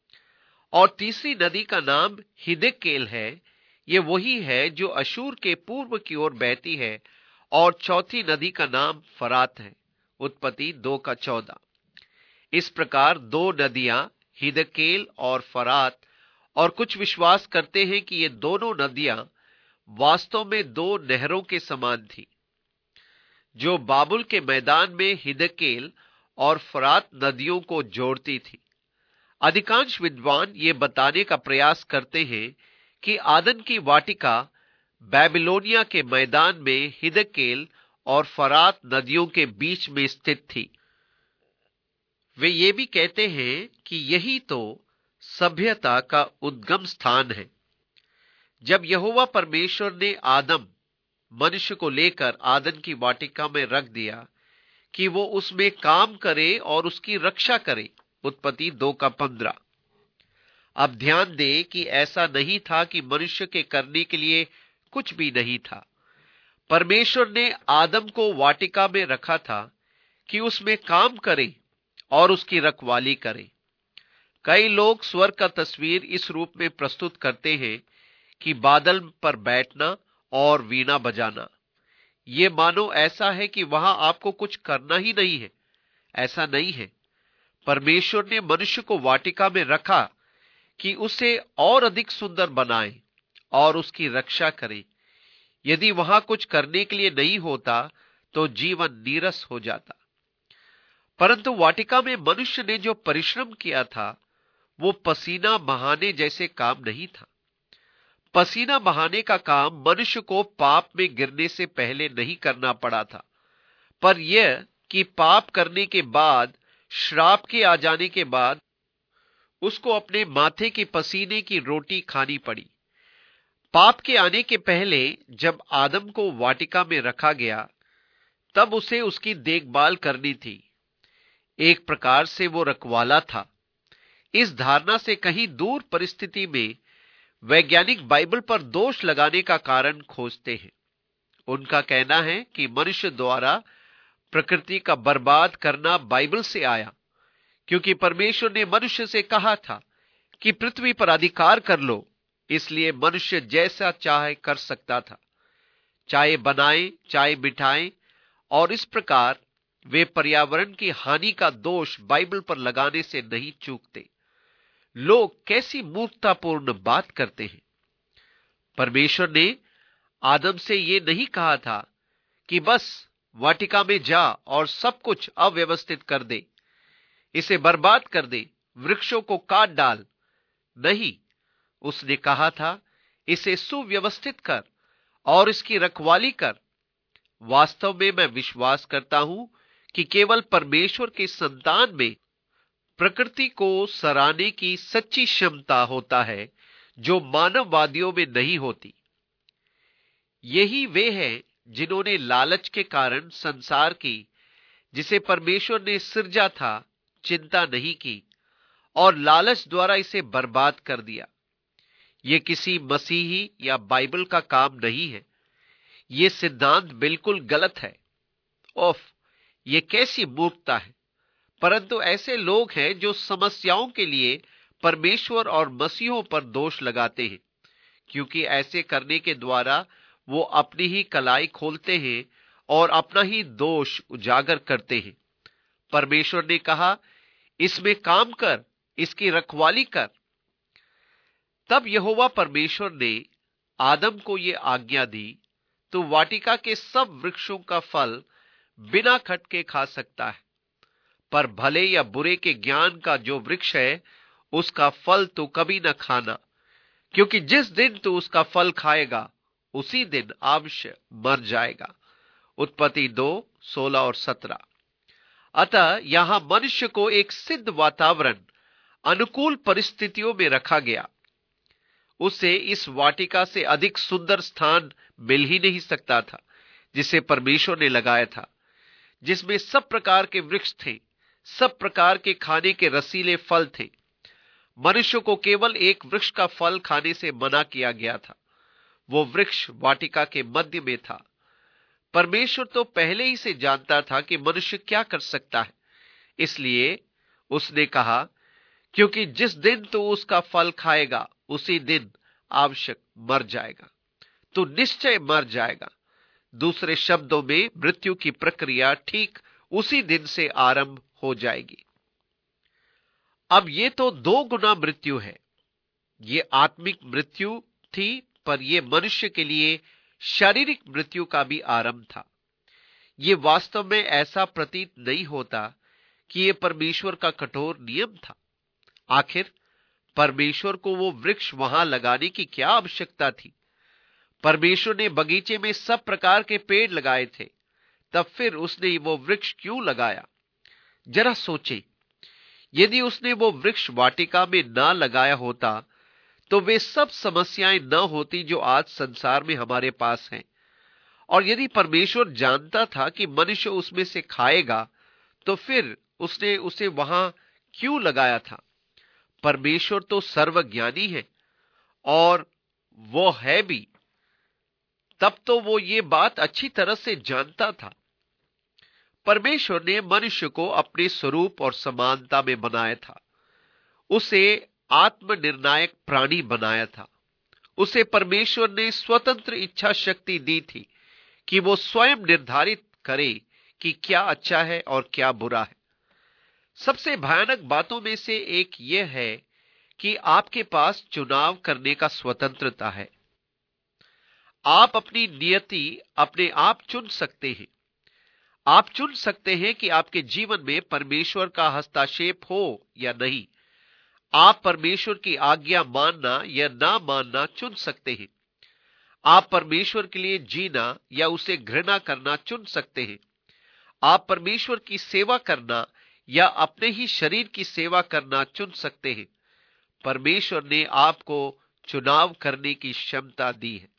Speaker 1: और तीसरी नदी का नाम हिदकेल है। ये वही है जो अशूर के पूर्व की ओर बहती है। और चौथी नदी का नाम फरात है। उत्पत्ति 2:14। इस प्रकार 2 नदियां, हिदकेल और फरात, और कुछ विश्वास करते हैं कि ये दोनों नदियां वास्तव में 2 नहरों के समान थी, जो बाबुल के मैदान में हिदकेल और फरात नदियों को जोड़ती थी। अधिकांश विद्वान ये बताने का प्रयास करते हैं कि आदन की वाटिका बेबीलोनिया के मैदान में हिदकेल और फरात नदियों के बीच में स्थित थी। वे ये भी कहते हैं कि यही तो सभ्यता का उद्गम स्थान है। जब यहोवा परमेश्वर ने आदम, मनुष्य को लेकर आदन की वाटिका में रख दिया कि वो उसमें काम करे और उसकी रक्षा करे। उत्पत्ति 2:15। अब ध्यान दें कि ऐसा नहीं था कि मनुष्य के करने के लिए कुछ भी नहीं था। परमेश्वर ने आदम को वाटिका में रखा था कि उसमें काम करे और उसकी रखवाली करे। कई लोग स्वर्ग का तस्वीर इस रूप में प्रस्तुत करते हैं कि बादल पर बैठना और वीणा बजाना। ये मानो ऐसा है कि वहां आपको कुछ करना ही नहीं है। ऐसा नहीं है। परमेश्वर ने मनुष्य को वाटिका में रखा कि उसे और अधिक सुंदर बनाए और उसकी रक्षा करे। यदि वहां कुछ करने के लिए नहीं होता तो जीवन नीरस हो जाता। परंतु वाटिका में मनुष्य ने जो परिश्रम किया था, वो पसीना बहाने जैसे काम नहीं था। पसीना बहाने का काम मनुष्य को पाप में गिरने से पहले नहीं करना पड़ा था, पर यह
Speaker 2: कि पाप करने के बाद, श्राप के आ जाने के बाद उसको अपने माथे के पसीने की रोटी खानी पड़ी। पाप के आने के पहले जब आदम को वाटिका में रखा गया, तब उसे उसकी देखभाल करनी थी। एक प्रकार से वो रखवाला था। इस धारणा से कहीं दूर परिस्थिति में वैज्ञानिक बाइबल पर दोष लगाने का कारण खोजते हैं। उनका कहना है कि मनुष्य द्वारा प्रकृति का बर्बाद करना बाइबल से आया, क्योंकि परमेश्वर ने मनुष्य से कहा था कि पृथ्वी पर अधिकार कर लो, इसलिए मनुष्य जैसा चाहे कर सकता था, चाहे बनाए चाहे बिठाए, और इस प्रकार वे पर्यावरण की हानि का दोष बाइबल पर लगाने से नहीं चूकते। लोग कैसी मूर्खतापूर्ण बात करते हैं। परमेश्वर ने आदम से यह नहीं कहा था कि बस वाटिका में जा और सब कुछ अव्यवस्थित कर दे, इसे बर्बाद कर दे, वृक्षों को काट डाल। नहीं, उसने कहा था इसे सुव्यवस्थित कर और इसकी रखवाली कर। वास्तव में मैं विश्वास करता हूं कि केवल परमेश्वर के संतान में प्रकृति को सराहने की सच्ची क्षमता होता है, जो मानववादियों में नहीं होती। यही वे हैं जिन्होंने लालच के कारण संसार की, जिसे परमेश्वर ने सृजा था, चिंता नहीं की और लालच द्वारा इसे बर्बाद कर दिया। यह किसी मसीही या बाइबल का काम नहीं है। यह सिद्धांत बिल्कुल गलत है। ओफ, यह कैसी मूर्खता है। परंतु ऐसे लोग हैं जो समस्याओं के लिए परमेश्वर और मसीहों पर दोष लगाते हैं, क्योंकि ऐसे करने के द्वारा वो अपनी ही कलाई खोलते हैं और अपना ही दोष उजागर करते हैं। परमेश्वर ने कहा, इसमें काम कर, इसकी रखवाली कर। तब यहोवा परमेश्वर ने आदम को यह आज्ञा दी, तू वाटिका के सब वृक्षों का फल बिना खटके खा सकता है, पर भले या बुरे के ज्ञान का जो वृक्ष है, उसका फल तू कभी न खाना, क्योंकि जिस दिन तू उसका फल खाएगा, उसी दिन अवश्य मर जाएगा। उत्पत्ति 2:16 और 17। अतः यहां मनुष्य को एक सिद्ध वातावरण, अनुकूल परिस्थितियों में रखा गया। उसे इस वाटिका से अधिक सुंदर स्थान मिल ही नहीं सकता था जिसे परमेश्वर ने लगाया था, जिसमें सब प्रकार के वृक्ष थे, सब प्रकार के खाने के रसीले फल थे। मनुष्य को केवल एक वृक्ष का फल खाने से मना किया गया था। वो वृक्ष वाटिका के मध्य में था। परमेश्वर तो पहले ही से जानता था कि मनुष्य क्या कर सकता है, इसलिए उसने कहा, क्योंकि जिस दिन तू उसका फल खाएगा, उसी दिन आवश्यक मर जाएगा, तू निश्चय मर जाएगा। दूसरे शब्दों में, मृत्यु की प्रक्रिया ठीक उसी दिन से आरंभ हो जाएगी। अब ये तो 2 गुना मृत्यु है। ये आत्मिक मृत्यु थी, पर यह मनुष्य के लिए शारीरिक मृत्यु का भी आरंभ था। यह वास्तव में ऐसा प्रतीत नहीं होता कि यह परमेश्वर का कठोर नियम था। आखिर परमेश्वर को वो वृक्ष वहां लगाने की क्या आवश्यकता थी? परमेश्वर ने बगीचे में सब प्रकार के पेड़ लगाए थे, तब फिर उसने वो वृक्ष क्यों लगाया? जरा सोचें, यदि उसने वो वृक्ष वाटिका में ना लगाया होता, तो वे सब समस्याएं न होती जो आज संसार में हमारे पास हैं। और यदि परमेश्वर जानता था कि मनुष्य उसमें से खाएगा, तो फिर उसने उसे वहां क्यों लगाया था? परमेश्वर तो सर्वज्ञानी है, और वो है भी। तब तो वो ये बात अच्छी तरह से जानता था। परमेश्वर ने मनुष्य को अपने स्वरूप और समानता में बनाया था। उसे आत्मनिर्णायक प्राणी बनाया था। उसे परमेश्वर ने स्वतंत्र इच्छा शक्ति दी थी कि वो स्वयं निर्धारित करे कि क्या अच्छा है और क्या बुरा है। सबसे भयानक बातों में से एक यह है कि आपके पास चुनाव करने का स्वतंत्रता है। आप अपनी नियति अपने आप चुन सकते हैं। आप चुन सकते हैं कि आपके जीवन में परमेश्वर का हस्तक्षेप हो या नहीं। आप परमेश्वर की आज्ञा मानना या ना मानना चुन सकते हैं। आप परमेश्वर के लिए जीना या उसे घृणा करना चुन सकते हैं। आप परमेश्वर की सेवा करना या अपने ही शरीर की सेवा करना चुन सकते हैं। परमेश्वर ने आपको चुनाव करने की क्षमता दी है।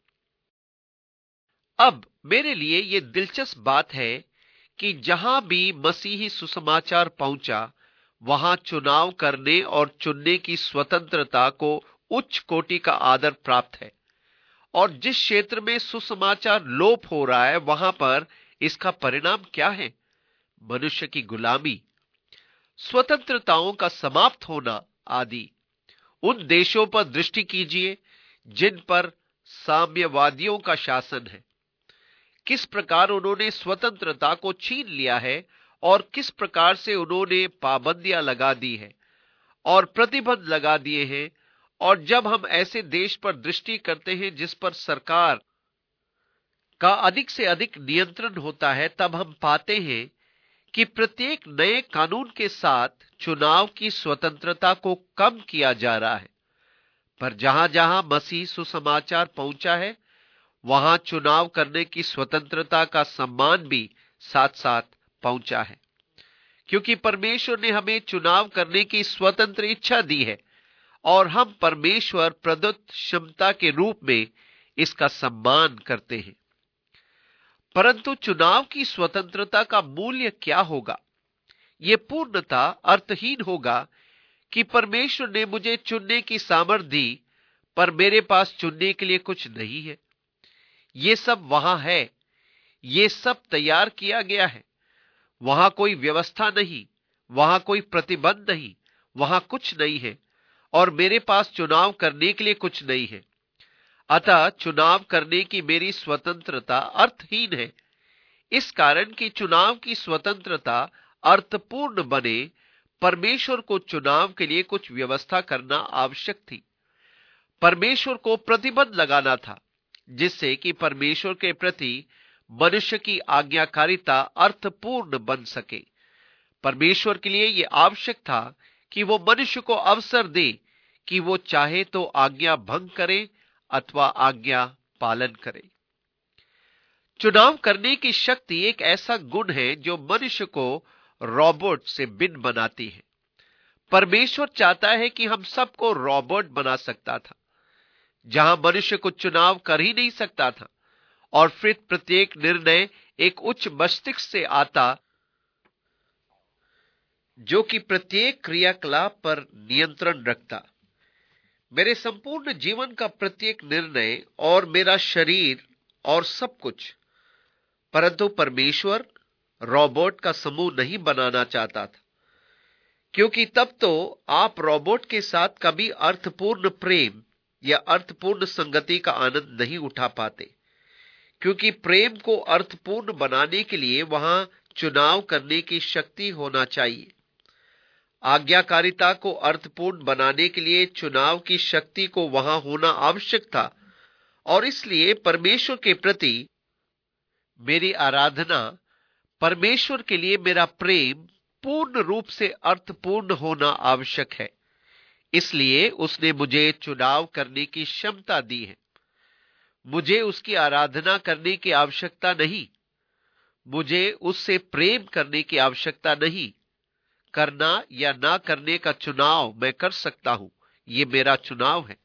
Speaker 2: अब मेरे लिए यह दिलचस्प बात है कि जहां भी मसीही सुसमाचार पहुंचा, वहां चुनाव करने और चुनने की स्वतंत्रता को उच्च कोटि का आदर प्राप्त है। और जिस क्षेत्र में सुसमाचार लोप हो रहा है, वहां पर इसका परिणाम क्या है? मनुष्य की गुलामी, स्वतंत्रताओं का समाप्त होना आदि। उन देशों पर दृष्टि कीजिए जिन पर साम्यवादियों का शासन है। किस प्रकार उन्होंने स्वतंत्रता को छीन लिया है और किस प्रकार से उन्होंने पाबंदियां लगा दी है और प्रतिबंध लगा दिए हैं। और जब हम ऐसे देश पर दृष्टि करते हैं जिस पर सरकार का अधिक से अधिक नियंत्रण होता है, तब हम पाते हैं कि प्रत्येक नए कानून के साथ चुनाव की स्वतंत्रता को कम किया जा रहा है। पर जहां जहां मसीह सुसमाचार पहुंचा है, वहां चुनाव करने की स्वतंत्रता का सम्मान भी साथ साथ पहुंचा है, क्योंकि परमेश्वर ने हमें चुनाव करने की स्वतंत्र इच्छा दी है और हम परमेश्वर प्रदत्त क्षमता के रूप में इसका सम्मान करते हैं। परंतु चुनाव की स्वतंत्रता का मूल्य क्या होगा? यह पूर्णतः अर्थहीन होगा कि परमेश्वर ने मुझे चुनने की सामर्थ्य दी, पर मेरे पास चुनने के लिए कुछ नहीं है। यह सब वहां है, यह सब तैयार किया गया है। वहां कोई व्यवस्था नहीं, वहां कोई प्रतिबंध नहीं, वहां कुछ नहीं है और मेरे पास चुनाव करने के लिए कुछ नहीं है। अतः चुनाव करने की मेरी स्वतंत्रता अर्थहीन है। इस कारण कि चुनाव की स्वतंत्रता अर्थपूर्ण बने, परमेश्वर को चुनाव के लिए कुछ व्यवस्था करना आवश्यक थी। परमेश्वर को प्रतिबंध लगाना था, जिससे कि परमेश्वर के प्रति मनुष्य की आज्ञाकारिता अर्थपूर्ण बन सके। परमेश्वर के लिए यह आवश्यक था कि वो मनुष्य को अवसर दे कि वो चाहे तो आज्ञा भंग करे अथवा आज्ञा पालन करे। चुनाव करने की शक्ति एक ऐसा गुण है जो मनुष्य को रोबोट से भिन्न बनाती है। परमेश्वर चाहता है कि हम सबको रोबोट बना सकता था, जहां मनुष्य को चुनाव कर ही नहीं सकता था और फिर प्रत्येक निर्णय एक उच्च मस्तिष्क से आता, जो कि प्रत्येक क्रियाकलाप पर नियंत्रण रखता। मेरे संपूर्ण जीवन का प्रत्येक निर्णय और मेरा शरीर और सब कुछ। परंतु परमेश्वर रोबोट का समूह नहीं बनाना चाहता था, क्योंकि तब तो आप रोबोट के साथ कभी अर्थपूर्ण प्रेम या अर्थपूर्ण संगति का आनंद नहीं उठा पाते, क्योंकि प्रेम को अर्थपूर्ण बनाने के लिए वहां चुनाव करने की शक्ति होना चाहिए। आज्ञाकारिता को अर्थपूर्ण बनाने के लिए चुनाव की शक्ति को वहां होना आवश्यक था और इसलिए परमेश्वर के प्रति मेरी आराधना, परमेश्वर के लिए मेरा प्रेम पूर्ण रूप से अर्थपूर्ण होना आवश्यक है। इसलिए उसने मुझे चुनाव करने की क्षमता दी है। मुझे उसकी आराधना करने की आवश्यकता नहीं, मुझे उससे प्रेम करने की आवश्यकता नहीं। करना या ना करने का चुनाव मैं कर सकता हूं, यह मेरा चुनाव है।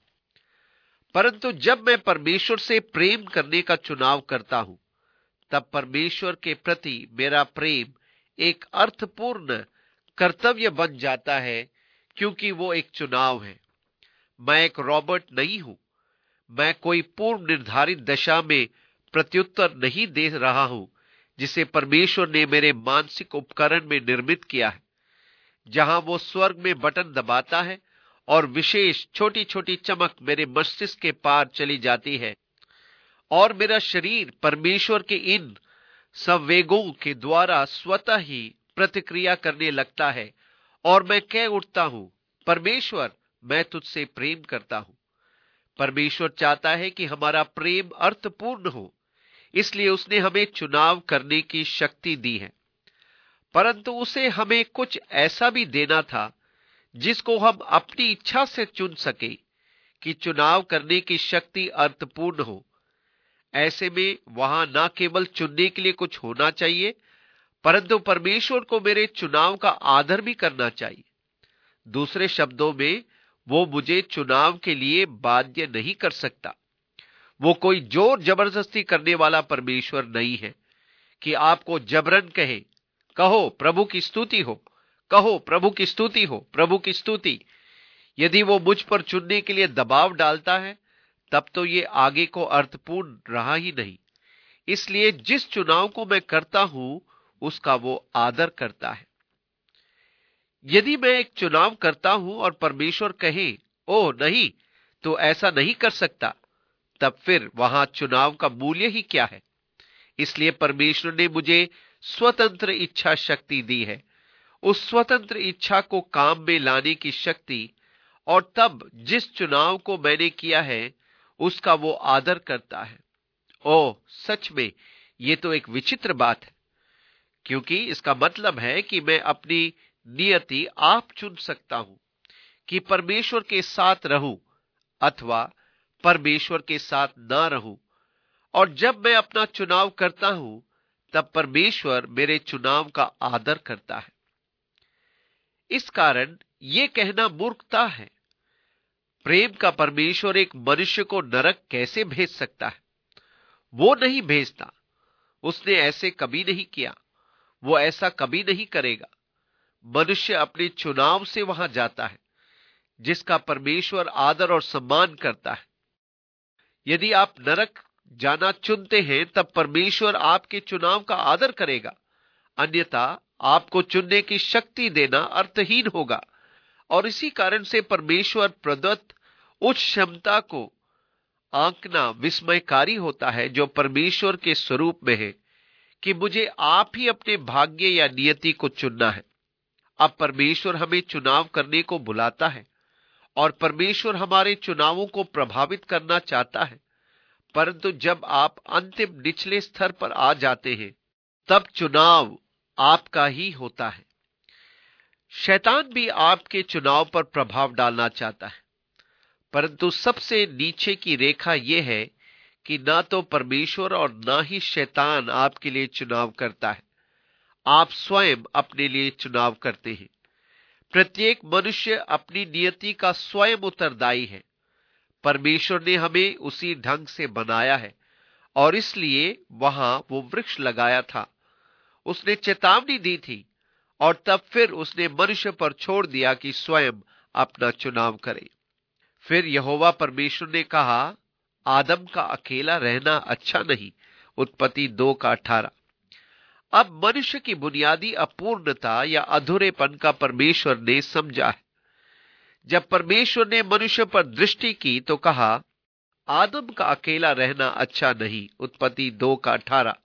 Speaker 2: परंतु जब मैं परमेश्वर से प्रेम करने का चुनाव करता हूं, तब परमेश्वर के प्रति मेरा प्रेम एक अर्थपूर्ण कर्तव्य बन जाता है, क्योंकि वो एक चुनाव है। मैं एक रॉबर्ट नहीं हूं। मैं कोई पूर्व निर्धारित दशा में प्रत्युत्तर नहीं दे रहा हूं, जिसे परमेश्वर ने मेरे मानसिक उपकरण में निर्मित किया है, जहां वो स्वर्ग में बटन दबाता है और विशेष छोटी छोटी चमक मेरे मस्तिष्क के पार चली जाती है और मेरा शरीर परमेश्वर के इन संवेगों के द्वारा स्वतः ही प्रतिक्रिया करने लगता है और मैं कह उठता हूं, परमेश्वर, मैं तुझसे प्रेम करता हूं। परमेश्वर चाहता है कि हमारा प्रेम अर्थपूर्ण हो, इसलिए उसने हमें चुनाव करने की शक्ति दी है। परंतु उसे हमें कुछ ऐसा भी देना था जिसको हम अपनी इच्छा से चुन सके कि चुनाव करने की शक्ति अर्थपूर्ण हो। ऐसे में वहां न केवल चुनने के लिए कुछ होना चाहिए, परंतु परमेश्वर को मेरे चुनाव का आदर भी करना चाहिए। दूसरे शब्दों में, वो मुझे चुनाव के लिए बाध्य नहीं कर सकता। वो कोई जोर जबरदस्ती करने वाला परमेश्वर नहीं है कि आपको जबरन कहे, कहो प्रभु की स्तुति हो, कहो प्रभु की स्तुति हो, प्रभु की स्तुति। यदि वो मुझ पर चुनने के लिए दबाव डालता है, तब तो ये आगे को अर्थपूर्ण रहा ही नहीं। इसलिए जिस चुनाव को मैं करता हूं, उसका वो आदर करता है। यदि मैं एक चुनाव करता हूं और परमेश्वर कहे, ओह नहीं, तो ऐसा नहीं कर सकता, तब फिर वहां चुनाव का मूल्य ही क्या है। इसलिए परमेश्वर ने मुझे स्वतंत्र इच्छा शक्ति दी है, उस स्वतंत्र इच्छा को काम में लाने की शक्ति, और तब जिस चुनाव को मैंने किया है उसका वो आदर करता है। ओह, सच में ये तो एक विचित्र बात है, क्योंकि इसका मतलब है कि मैं अपनी नियति आप चुन सकता हूं कि परमेश्वर के साथ रहूं अथवा परमेश्वर के साथ ना रहूं। और जब मैं अपना चुनाव करता हूं, तब परमेश्वर मेरे चुनाव का आदर करता है। इस कारण यह कहना मूर्खता है। प्रेम का परमेश्वर एक मनुष्य को नरक कैसे भेज सकता है? वो नहीं भेजता। उसने ऐसे कभी नहीं किया, वो ऐसा कभी नहीं करेगा। मनुष्य अपने चुनाव से वहां जाता है, जिसका परमेश्वर आदर और सम्मान करता है। यदि आप नरक जाना चुनते हैं, तब परमेश्वर आपके चुनाव का आदर करेगा, अन्यथा आपको चुनने की शक्ति देना अर्थहीन होगा। और इसी कारण से परमेश्वर प्रदत्त उस क्षमता को आंकना विस्मयकारी होता है, जो परमेश्वर के स्वरूप में है, कि मुझे आप ही अपने भाग्य या नियति को चुनना है। अब परमेश्वर हमें चुनाव करने को बुलाता है, और परमेश्वर हमारे चुनावों को प्रभावित करना चाहता है। परंतु जब आप अंतिम निचले स्तर पर आ जाते हैं, तब चुनाव आपका ही होता है। शैतान भी आपके चुनाव पर प्रभाव डालना चाहता है, परंतु सबसे नीचे की रेखा यह है कि ना तो परमेश्वर और ना ही शैतान आपके लिए चुनाव करता है। आप स्वयं अपने लिए चुनाव करते हैं। प्रत्येक मनुष्य अपनी नियति का स्वयं उत्तरदायी है। परमेश्वर ने हमें उसी ढंग से बनाया है, और इसलिए वहां वो वृक्ष लगाया था। उसने चेतावनी दी थी, और तब फिर उसने मनुष्य पर छोड़ दिया कि स्वयं अपना चुनाव करे। फिर यहोवा परमेश्वर ने कहा, आदम का अकेला रहना अच्छा नहीं। उत्पत्ति 2:18। अब मनुष्य की बुनियादी अपूर्णता या अधूरेपन का परमेश्वर ने समझा है। जब परमेश्वर ने मनुष्य पर दृष्टि की तो कहा, आदम का अकेला रहना अच्छा नहीं। उत्पत्ति 2:18।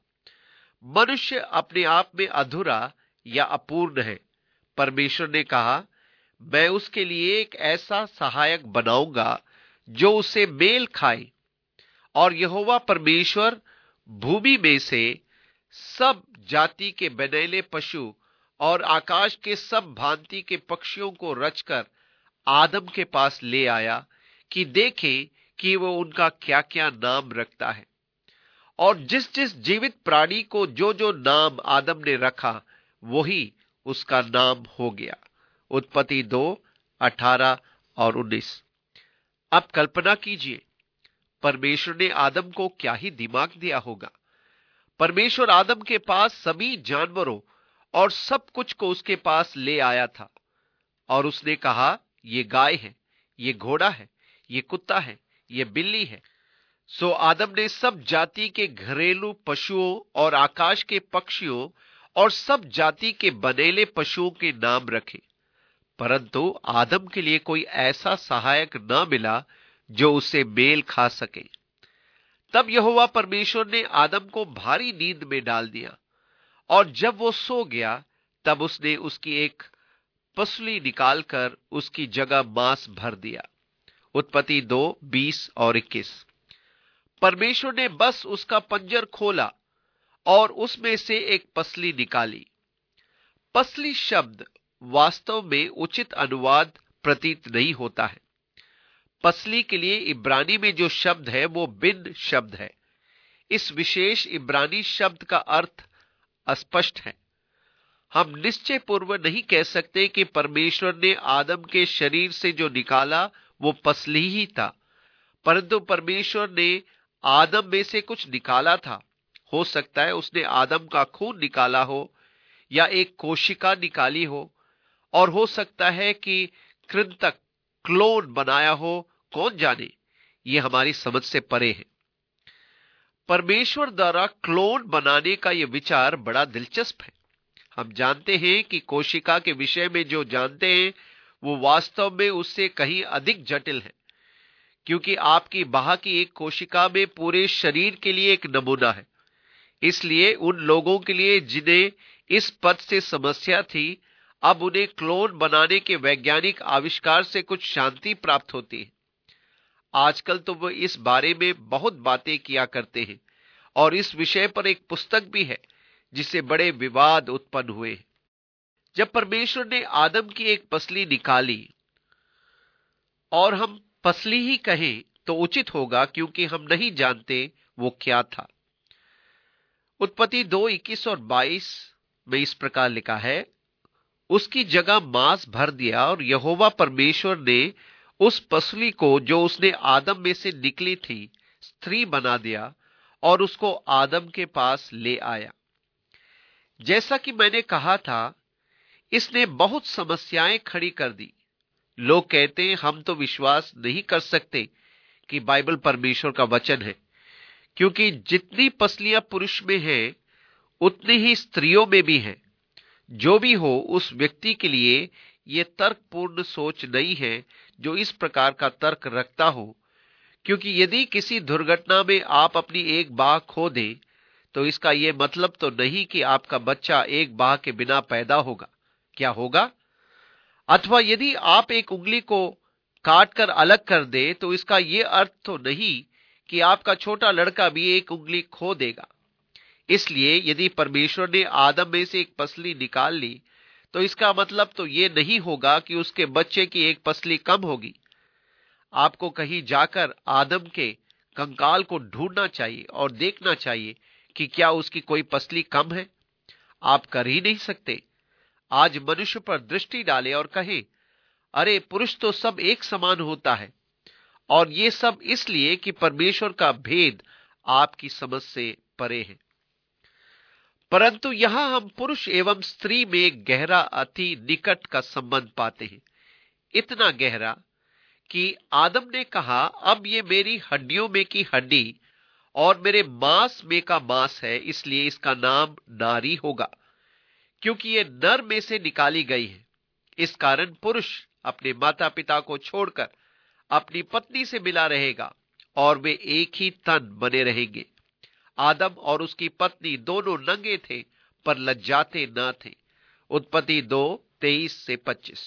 Speaker 2: मनुष्य अपने आप में अधूरा या अपूर्ण है। परमेश्वर ने कहा, मैं उसके लिए एक ऐसा सहायक बनाऊंगा जो उससे मेल खाए। और यहोवा परमेश्वर भूमि में से सब जाति के बनेले पशु और आकाश के सब भांति के पक्षियों को रचकर आदम के पास ले आया कि देखे कि वो उनका क्या क्या नाम रखता है। और जिस जिस जीवित प्राणी को जो जो नाम आदम ने रखा, वही उसका नाम हो गया। उत्पत्ति 2:18 और 19। अब कल्पना कीजिए, परमेश्वर ने आदम को क्या ही दिमाग दिया होगा। परमेश्वर आदम के पास सभी जानवरों और सब कुछ को उसके पास ले आया था, और उसने कहा, ये गाय है, ये घोड़ा है, ये कुत्ता है, ये बिल्ली है। सो आदम ने सब जाति के घरेलू पशुओं और आकाश के पक्षियों और सब जाति के बनेले पशुओं के नाम रखे। परंतु आदम के लिए कोई ऐसा सहायक न मिला जो उससे मेल खा सके। तब यहोवा परमेश्वर ने आदम को भारी नींद में डाल दिया, और जब वो सो गया, तब उसने उसकी एक पसली निकालकर उसकी जगह मांस भर दिया। उत्पत्ति 2:20 और 21। परमेश्वर ने बस उसका पंजर खोला और उसमें से एक पसली निकाली। पसली शब्द वास्तव में उचित अनुवाद प्रतीत नहीं होता है। पसली के लिए इब्रानी में जो शब्द है वो बिन शब्द है। इस विशेष इब्रानी शब्द का अर्थ अस्पष्ट है। हम निश्चय पूर्वक नहीं कह सकते कि परमेश्वर ने आदम के शरीर से जो निकाला वो पसली ही था, परंतु परमेश्वर ने आदम में से कुछ निकाला था। हो सकता है उसने आदम का खून निकाला हो या एक कोशिका निकाली हो, और हो सकता है कि कृंतक क्लोन बनाया हो, कौन जाने, ये हमारी समझ से परे है। परमेश्वर द्वारा क्लोन बनाने का यह विचार बड़ा दिलचस्प है। हम जानते हैं कि कोशिका के विषय में जो जानते हैं वो वास्तव में उससे कहीं अधिक जटिल है, क्योंकि आपकी बाह की एक कोशिका में पूरे शरीर के लिए एक नमूना है। इसलिए उन लोगों के लिए जिन्हें इस पद से समस्या थी, अब उन्हें क्लोन बनाने के वैज्ञानिक आविष्कार से कुछ शांति प्राप्त होती है। आजकल तो वो इस बारे में बहुत बातें किया करते हैं, और इस विषय पर एक पुस्तक भी है जिससे बड़े विवाद उत्पन्न हुए। जब परमेश्वर ने आदम की एक पसली निकाली, और हम पसली ही कहें तो उचित होगा क्योंकि हम नहीं जानते वो क्या था। उत्पत्ति 2:21 और 22 में इस प्रकार लिखा है, उसकी जगह मांस भर दिया और यहोवा परमेश्वर ने उस पसली को जो उसने आदम में से निकली थी स्त्री बना दिया और उसको आदम के पास ले आया। जैसा कि मैंने कहा था, इसने बहुत समस्याएं खड़ी कर दी। लोग कहते हैं हम तो विश्वास नहीं कर सकते कि बाइबल परमेश्वर का वचन है, क्योंकि जितनी पसलियां पुरुष में हैं उतनी ही स्त्रियों में भी हैं। जो भी हो, उस व्यक्ति के लिए यह तर्कपूर्ण सोच नहीं है जो इस प्रकार का तर्क रखता हो, क्योंकि यदि किसी दुर्घटना में आप अपनी एक बाह खो दें तो इसका यह मतलब तो नहीं कि आपका बच्चा एक बाह के बिना पैदा होगा। क्या होगा? अथवा यदि आप एक उंगली को काट कर अलग कर दे तो इसका यह अर्थ तो नहीं कि आपका छोटा लड़का भी एक उंगली खो देगा। इसलिए यदि परमेश्वर ने आदम में से एक पसली निकाल ली तो इसका मतलब तो यह नहीं होगा कि उसके बच्चे की एक पसली कम होगी। आपको कहीं जाकर आदम के कंकाल को ढूंढना चाहिए और देखना चाहिए कि क्या उसकी कोई पसली कम है। आप कर ही नहीं सकते। आज मनुष्य पर दृष्टि डाले और कहे, अरे पुरुष तो सब एक समान होता है, और ये सब इसलिए कि परमेश्वर का भेद आपकी समझ से परे है। परंतु यहां हम पुरुष एवं स्त्री में एक गहरा अति निकट का संबंध पाते हैं, इतना गहरा कि आदम ने कहा, अब ये मेरी हड्डियों में की हड्डी और मेरे मांस में का मांस है, इसलिए इसका नाम नारी होगा, क्योंकि ये नर में से निकाली गई है। इस कारण पुरुष अपने माता पिता को छोड़कर अपनी पत्नी से मिला रहेगा और वे एक ही तन बने रहेंगे। आदम और उसकी पत्नी दोनों नंगे थे पर लज्जाते न थे। उत्पत्ति 2:23 से 25।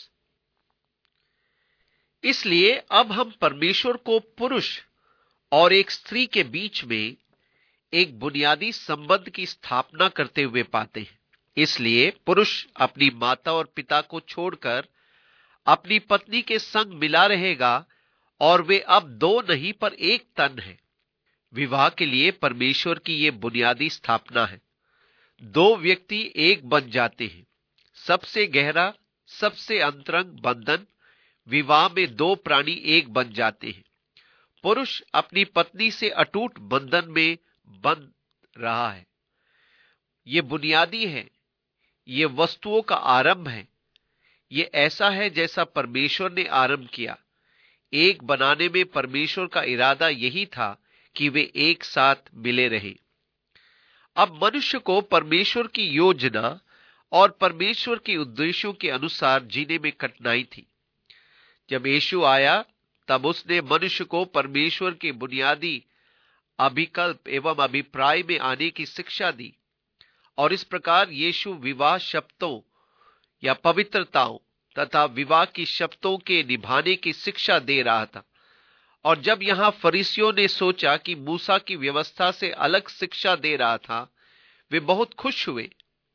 Speaker 2: इसलिए अब हम परमेश्वर को पुरुष और एक स्त्री के बीच में एक बुनियादी संबंध की स्थापना करते हुए पाते हैं। इसलिए पुरुष अपनी माता और पिता को छोड़कर अपनी पत्नी के संग मिला रहेगा और वे अब दो नहीं पर एक तन है। विवाह के लिए परमेश्वर की यह बुनियादी स्थापना है। दो व्यक्ति एक बन जाते हैं। सबसे गहरा, सबसे अंतरंग बंधन विवाह में दो प्राणी एक बन जाते हैं। पुरुष अपनी पत्नी से अटूट बंधन में बंध रहा है। यह बुनियादी है, यह वस्तुओं का आरंभ है। यह ऐसा है जैसा परमेश्वर ने आरंभ किया। एक बनाने में परमेश्वर का इरादा यही था कि वे एक साथ मिले रहे। अब मनुष्य को परमेश्वर की योजना और परमेश्वर के उद्देश्यों के अनुसार जीने में कठिनाई थी। जब यीशु आया तब उसने मनुष्य को परमेश्वर के बुनियादी अभिकल्प एवं अभिप्राय में आने की शिक्षा दी, और इस प्रकार यीशु विवाह शब्दों या पवित्रताओं तथा विवाह की शब्दों के निभाने की शिक्षा दे रहा था। और जब यहां फरीसियों ने सोचा कि मूसा की व्यवस्था से अलग शिक्षा दे रहा था, वे बहुत खुश हुए।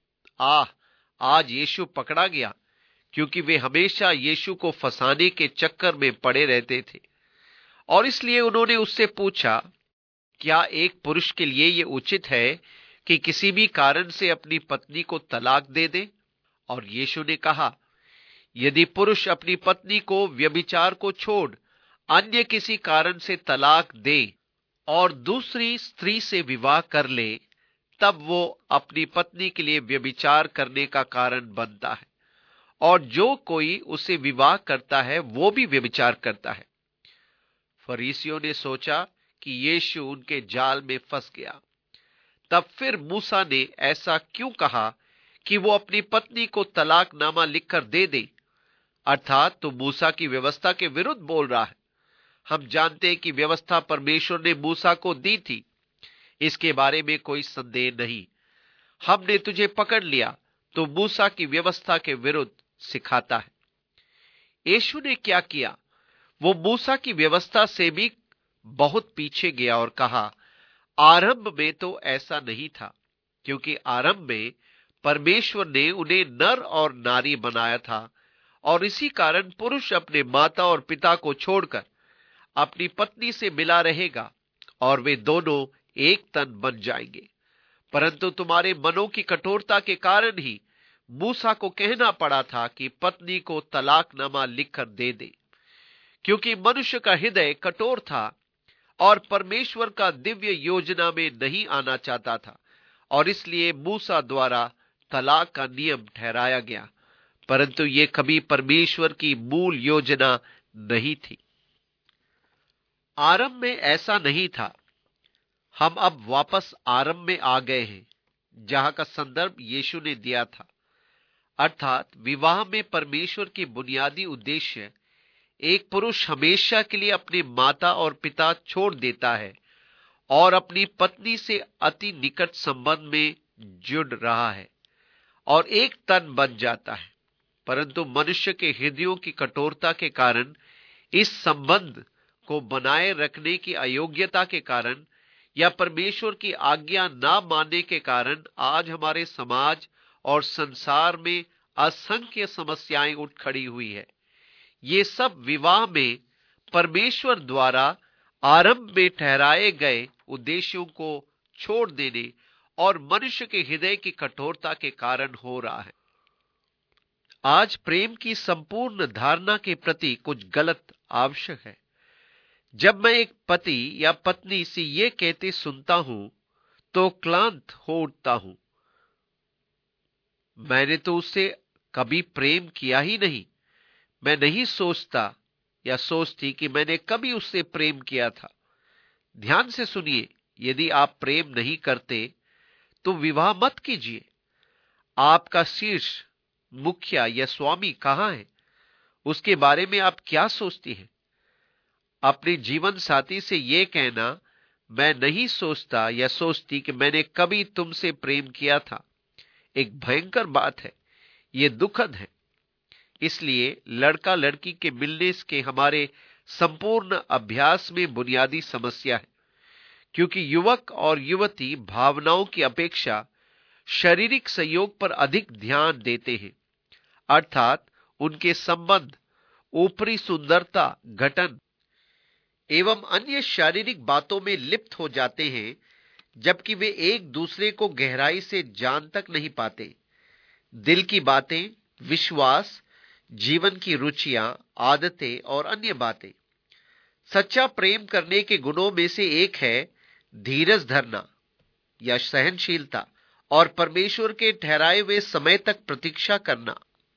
Speaker 2: आज यीशु पकड़ा गया, क्योंकि वे हमेशा यीशु को फंसाने के चक्कर में पड़े रहते थे। और इसलिए उन्होंने उससे पूछा, क्या एक पुरुष के लिए यह उचित है कि किसी भी कारण से अपनी पत्नी को तलाक दे दे? और यीशु ने कहा, यदि पुरुष अपनी पत्नी को व्यभिचार को छोड़ अन्य किसी कारण से तलाक दे और दूसरी स्त्री से विवाह कर ले, तब वो अपनी पत्नी के लिए व्यभिचार करने का कारण बनता है, और जो कोई उसे विवाह करता है वो भी व्यभिचार करता है। फरीसियों ने सोचा कि यीशु उनके जाल में फंस गया। तब फिर मूसा ने ऐसा क्यों कहा कि वो अपनी पत्नी को तलाकनामा लिखकर दे दे, अर्थात तो मूसा की व्यवस्था के विरुद्ध बोल रहा है। हम जानते हैं कि व्यवस्था परमेश्वर ने मूसा को दी थी, इसके बारे में कोई संदेह नहीं। हमने तुझे पकड़ लिया तो मूसा की व्यवस्था के विरुद्ध सिखाता है। यीशु ने क्या किया? वो मूसा की व्यवस्था से भी बहुत पीछे गया और कहा, आरंभ में तो ऐसा नहीं था, क्योंकि आरंभ में परमेश्वर ने उन्हें नर और नारी बनाया था, और इसी कारण पुरुष अपने माता और पिता को छोड़कर अपनी पत्नी से मिला रहेगा और वे दोनों एक तन बन जाएंगे। परंतु तुम्हारे मनों की कठोरता के कारण ही मूसा को कहना पड़ा था कि पत्नी को तलाकनामा लिखकर दे दे, क्योंकि मनुष्य का हृदय कठोर था और परमेश्वर का दिव्य योजना में नहीं आना चाहता था, और इसलिए मूसा द्वारा तलाक का नियम ठहराया गया। परंतु ये कभी परमेश्वर की मूल योजना नहीं थी। आरंभ में ऐसा नहीं था। हम अब वापस आरंभ में आ गए हैं, जहां का संदर्भ यीशु ने दिया था, अर्थात विवाह में परमेश्वर की बुनियादी उद्देश्य एक पुरुष हमेशा के लिए अपनी माता और पिता छोड़ देता है और अपनी पत्नी से अति निकट संबंध में जुड़ रहा है और एक तन बन जाता है। परंतु मनुष्य के हृदयों की कठोरता के कारण, इस संबंध को बनाए रखने की अयोग्यता के कारण या परमेश्वर की आज्ञा ना मानने के कारण आज हमारे समाज और संसार में असंख्य समस्याएं उठ खड़ी हुई है। ये सब विवाह में परमेश्वर द्वारा आरंभ में ठहराए गए उद्देश्यों को छोड़ देने और मनुष्य के हृदय की कठोरता के कारण हो रहा है। आज प्रेम की संपूर्ण धारणा के प्रति कुछ गलत आवश्यक है। जब मैं एक पति या पत्नी से ये कहते सुनता हूं तो क्लांत हो उठता हूं, मैंने तो उससे कभी प्रेम किया ही नहीं। मैं नहीं सोचता या सोचती कि मैंने कभी उससे प्रेम किया था। ध्यान से सुनिए, यदि आप प्रेम नहीं करते तो विवाह मत कीजिए। आपका शीर्ष मुखिया या स्वामी कहां है? उसके बारे में आप क्या सोचती हैं? अपने जीवन साथी से यह कहना, मैं नहीं सोचता या सोचती कि मैंने कभी तुमसे प्रेम किया था, एक भयंकर बात है। यह दुखद है। इसलिए लड़का लड़की के मिलने के हमारे संपूर्ण अभ्यास में बुनियादी समस्या है, क्योंकि युवक और युवती भावनाओं की अपेक्षा शारीरिक सहयोग पर अधिक ध्यान देते हैं, अर्थात उनके संबंध ऊपरी सुंदरता, गठन एवं अन्य शारीरिक बातों में लिप्त हो जाते हैं, जबकि वे एक दूसरे को गहराई से जान तक नहीं पाते। दिल की बातें, विश्वास, जीवन की रुचियां, आदतें और अन्य बातें। सच्चा प्रेम करने के गुणों में से एक है धीरज धरना या सहनशीलता और परमेश्वर के ठहराए हुए समय तक प्रतीक्षा करना।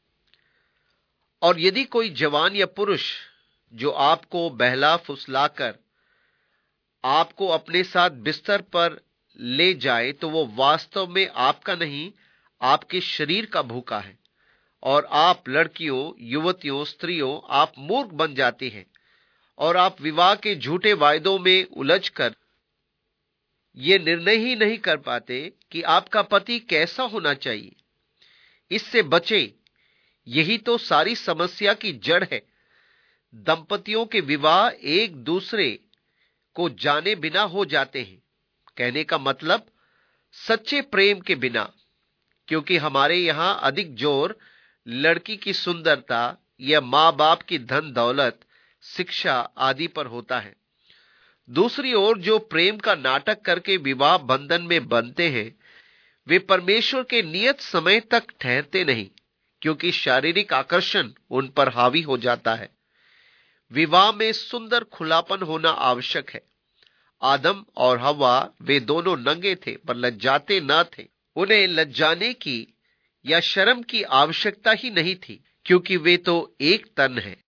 Speaker 2: और यदि कोई जवान या पुरुष जो आपको बहला फुसलाकर आपको अपने साथ बिस्तर पर ले जाए, तो वो वास्तव में आपका नहीं, आपके शरीर का भूखा है। और आप लड़कियों, युवतियों, स्त्रियों, आप मूर्ख बन जाते हैं और आप विवाह के झूठे वायदों में उलझकर ये निर्णय ही नहीं कर पाते कि आपका पति कैसा होना चाहिए। इससे बचे। यही तो सारी समस्या की जड़ है। दंपतियों के विवाह एक दूसरे को जाने बिना हो जाते हैं। कहने का मतलब सच्चे प्रेम के बिना, क्योंकि हमारे यहां अधिक जोर लड़की की सुंदरता या मां बाप की धन दौलत, शिक्षा आदि पर होता है। दूसरी ओर जो प्रेम का नाटक करके विवाह बंधन में बनते हैं, वे परमेश्वर के नियत समय तक ठहरते नहीं। क्योंकि शारीरिक आकर्षण उन पर हावी हो जाता है। विवाह में सुंदर खुलापन होना आवश्यक है। आदम और हव्वा वे दोनों नंगे थे पर लज्जाते न थे। उन्हें लज्जाने की या शर्म की आवश्यकता ही नहीं थी, क्योंकि वे तो एक तन हैं।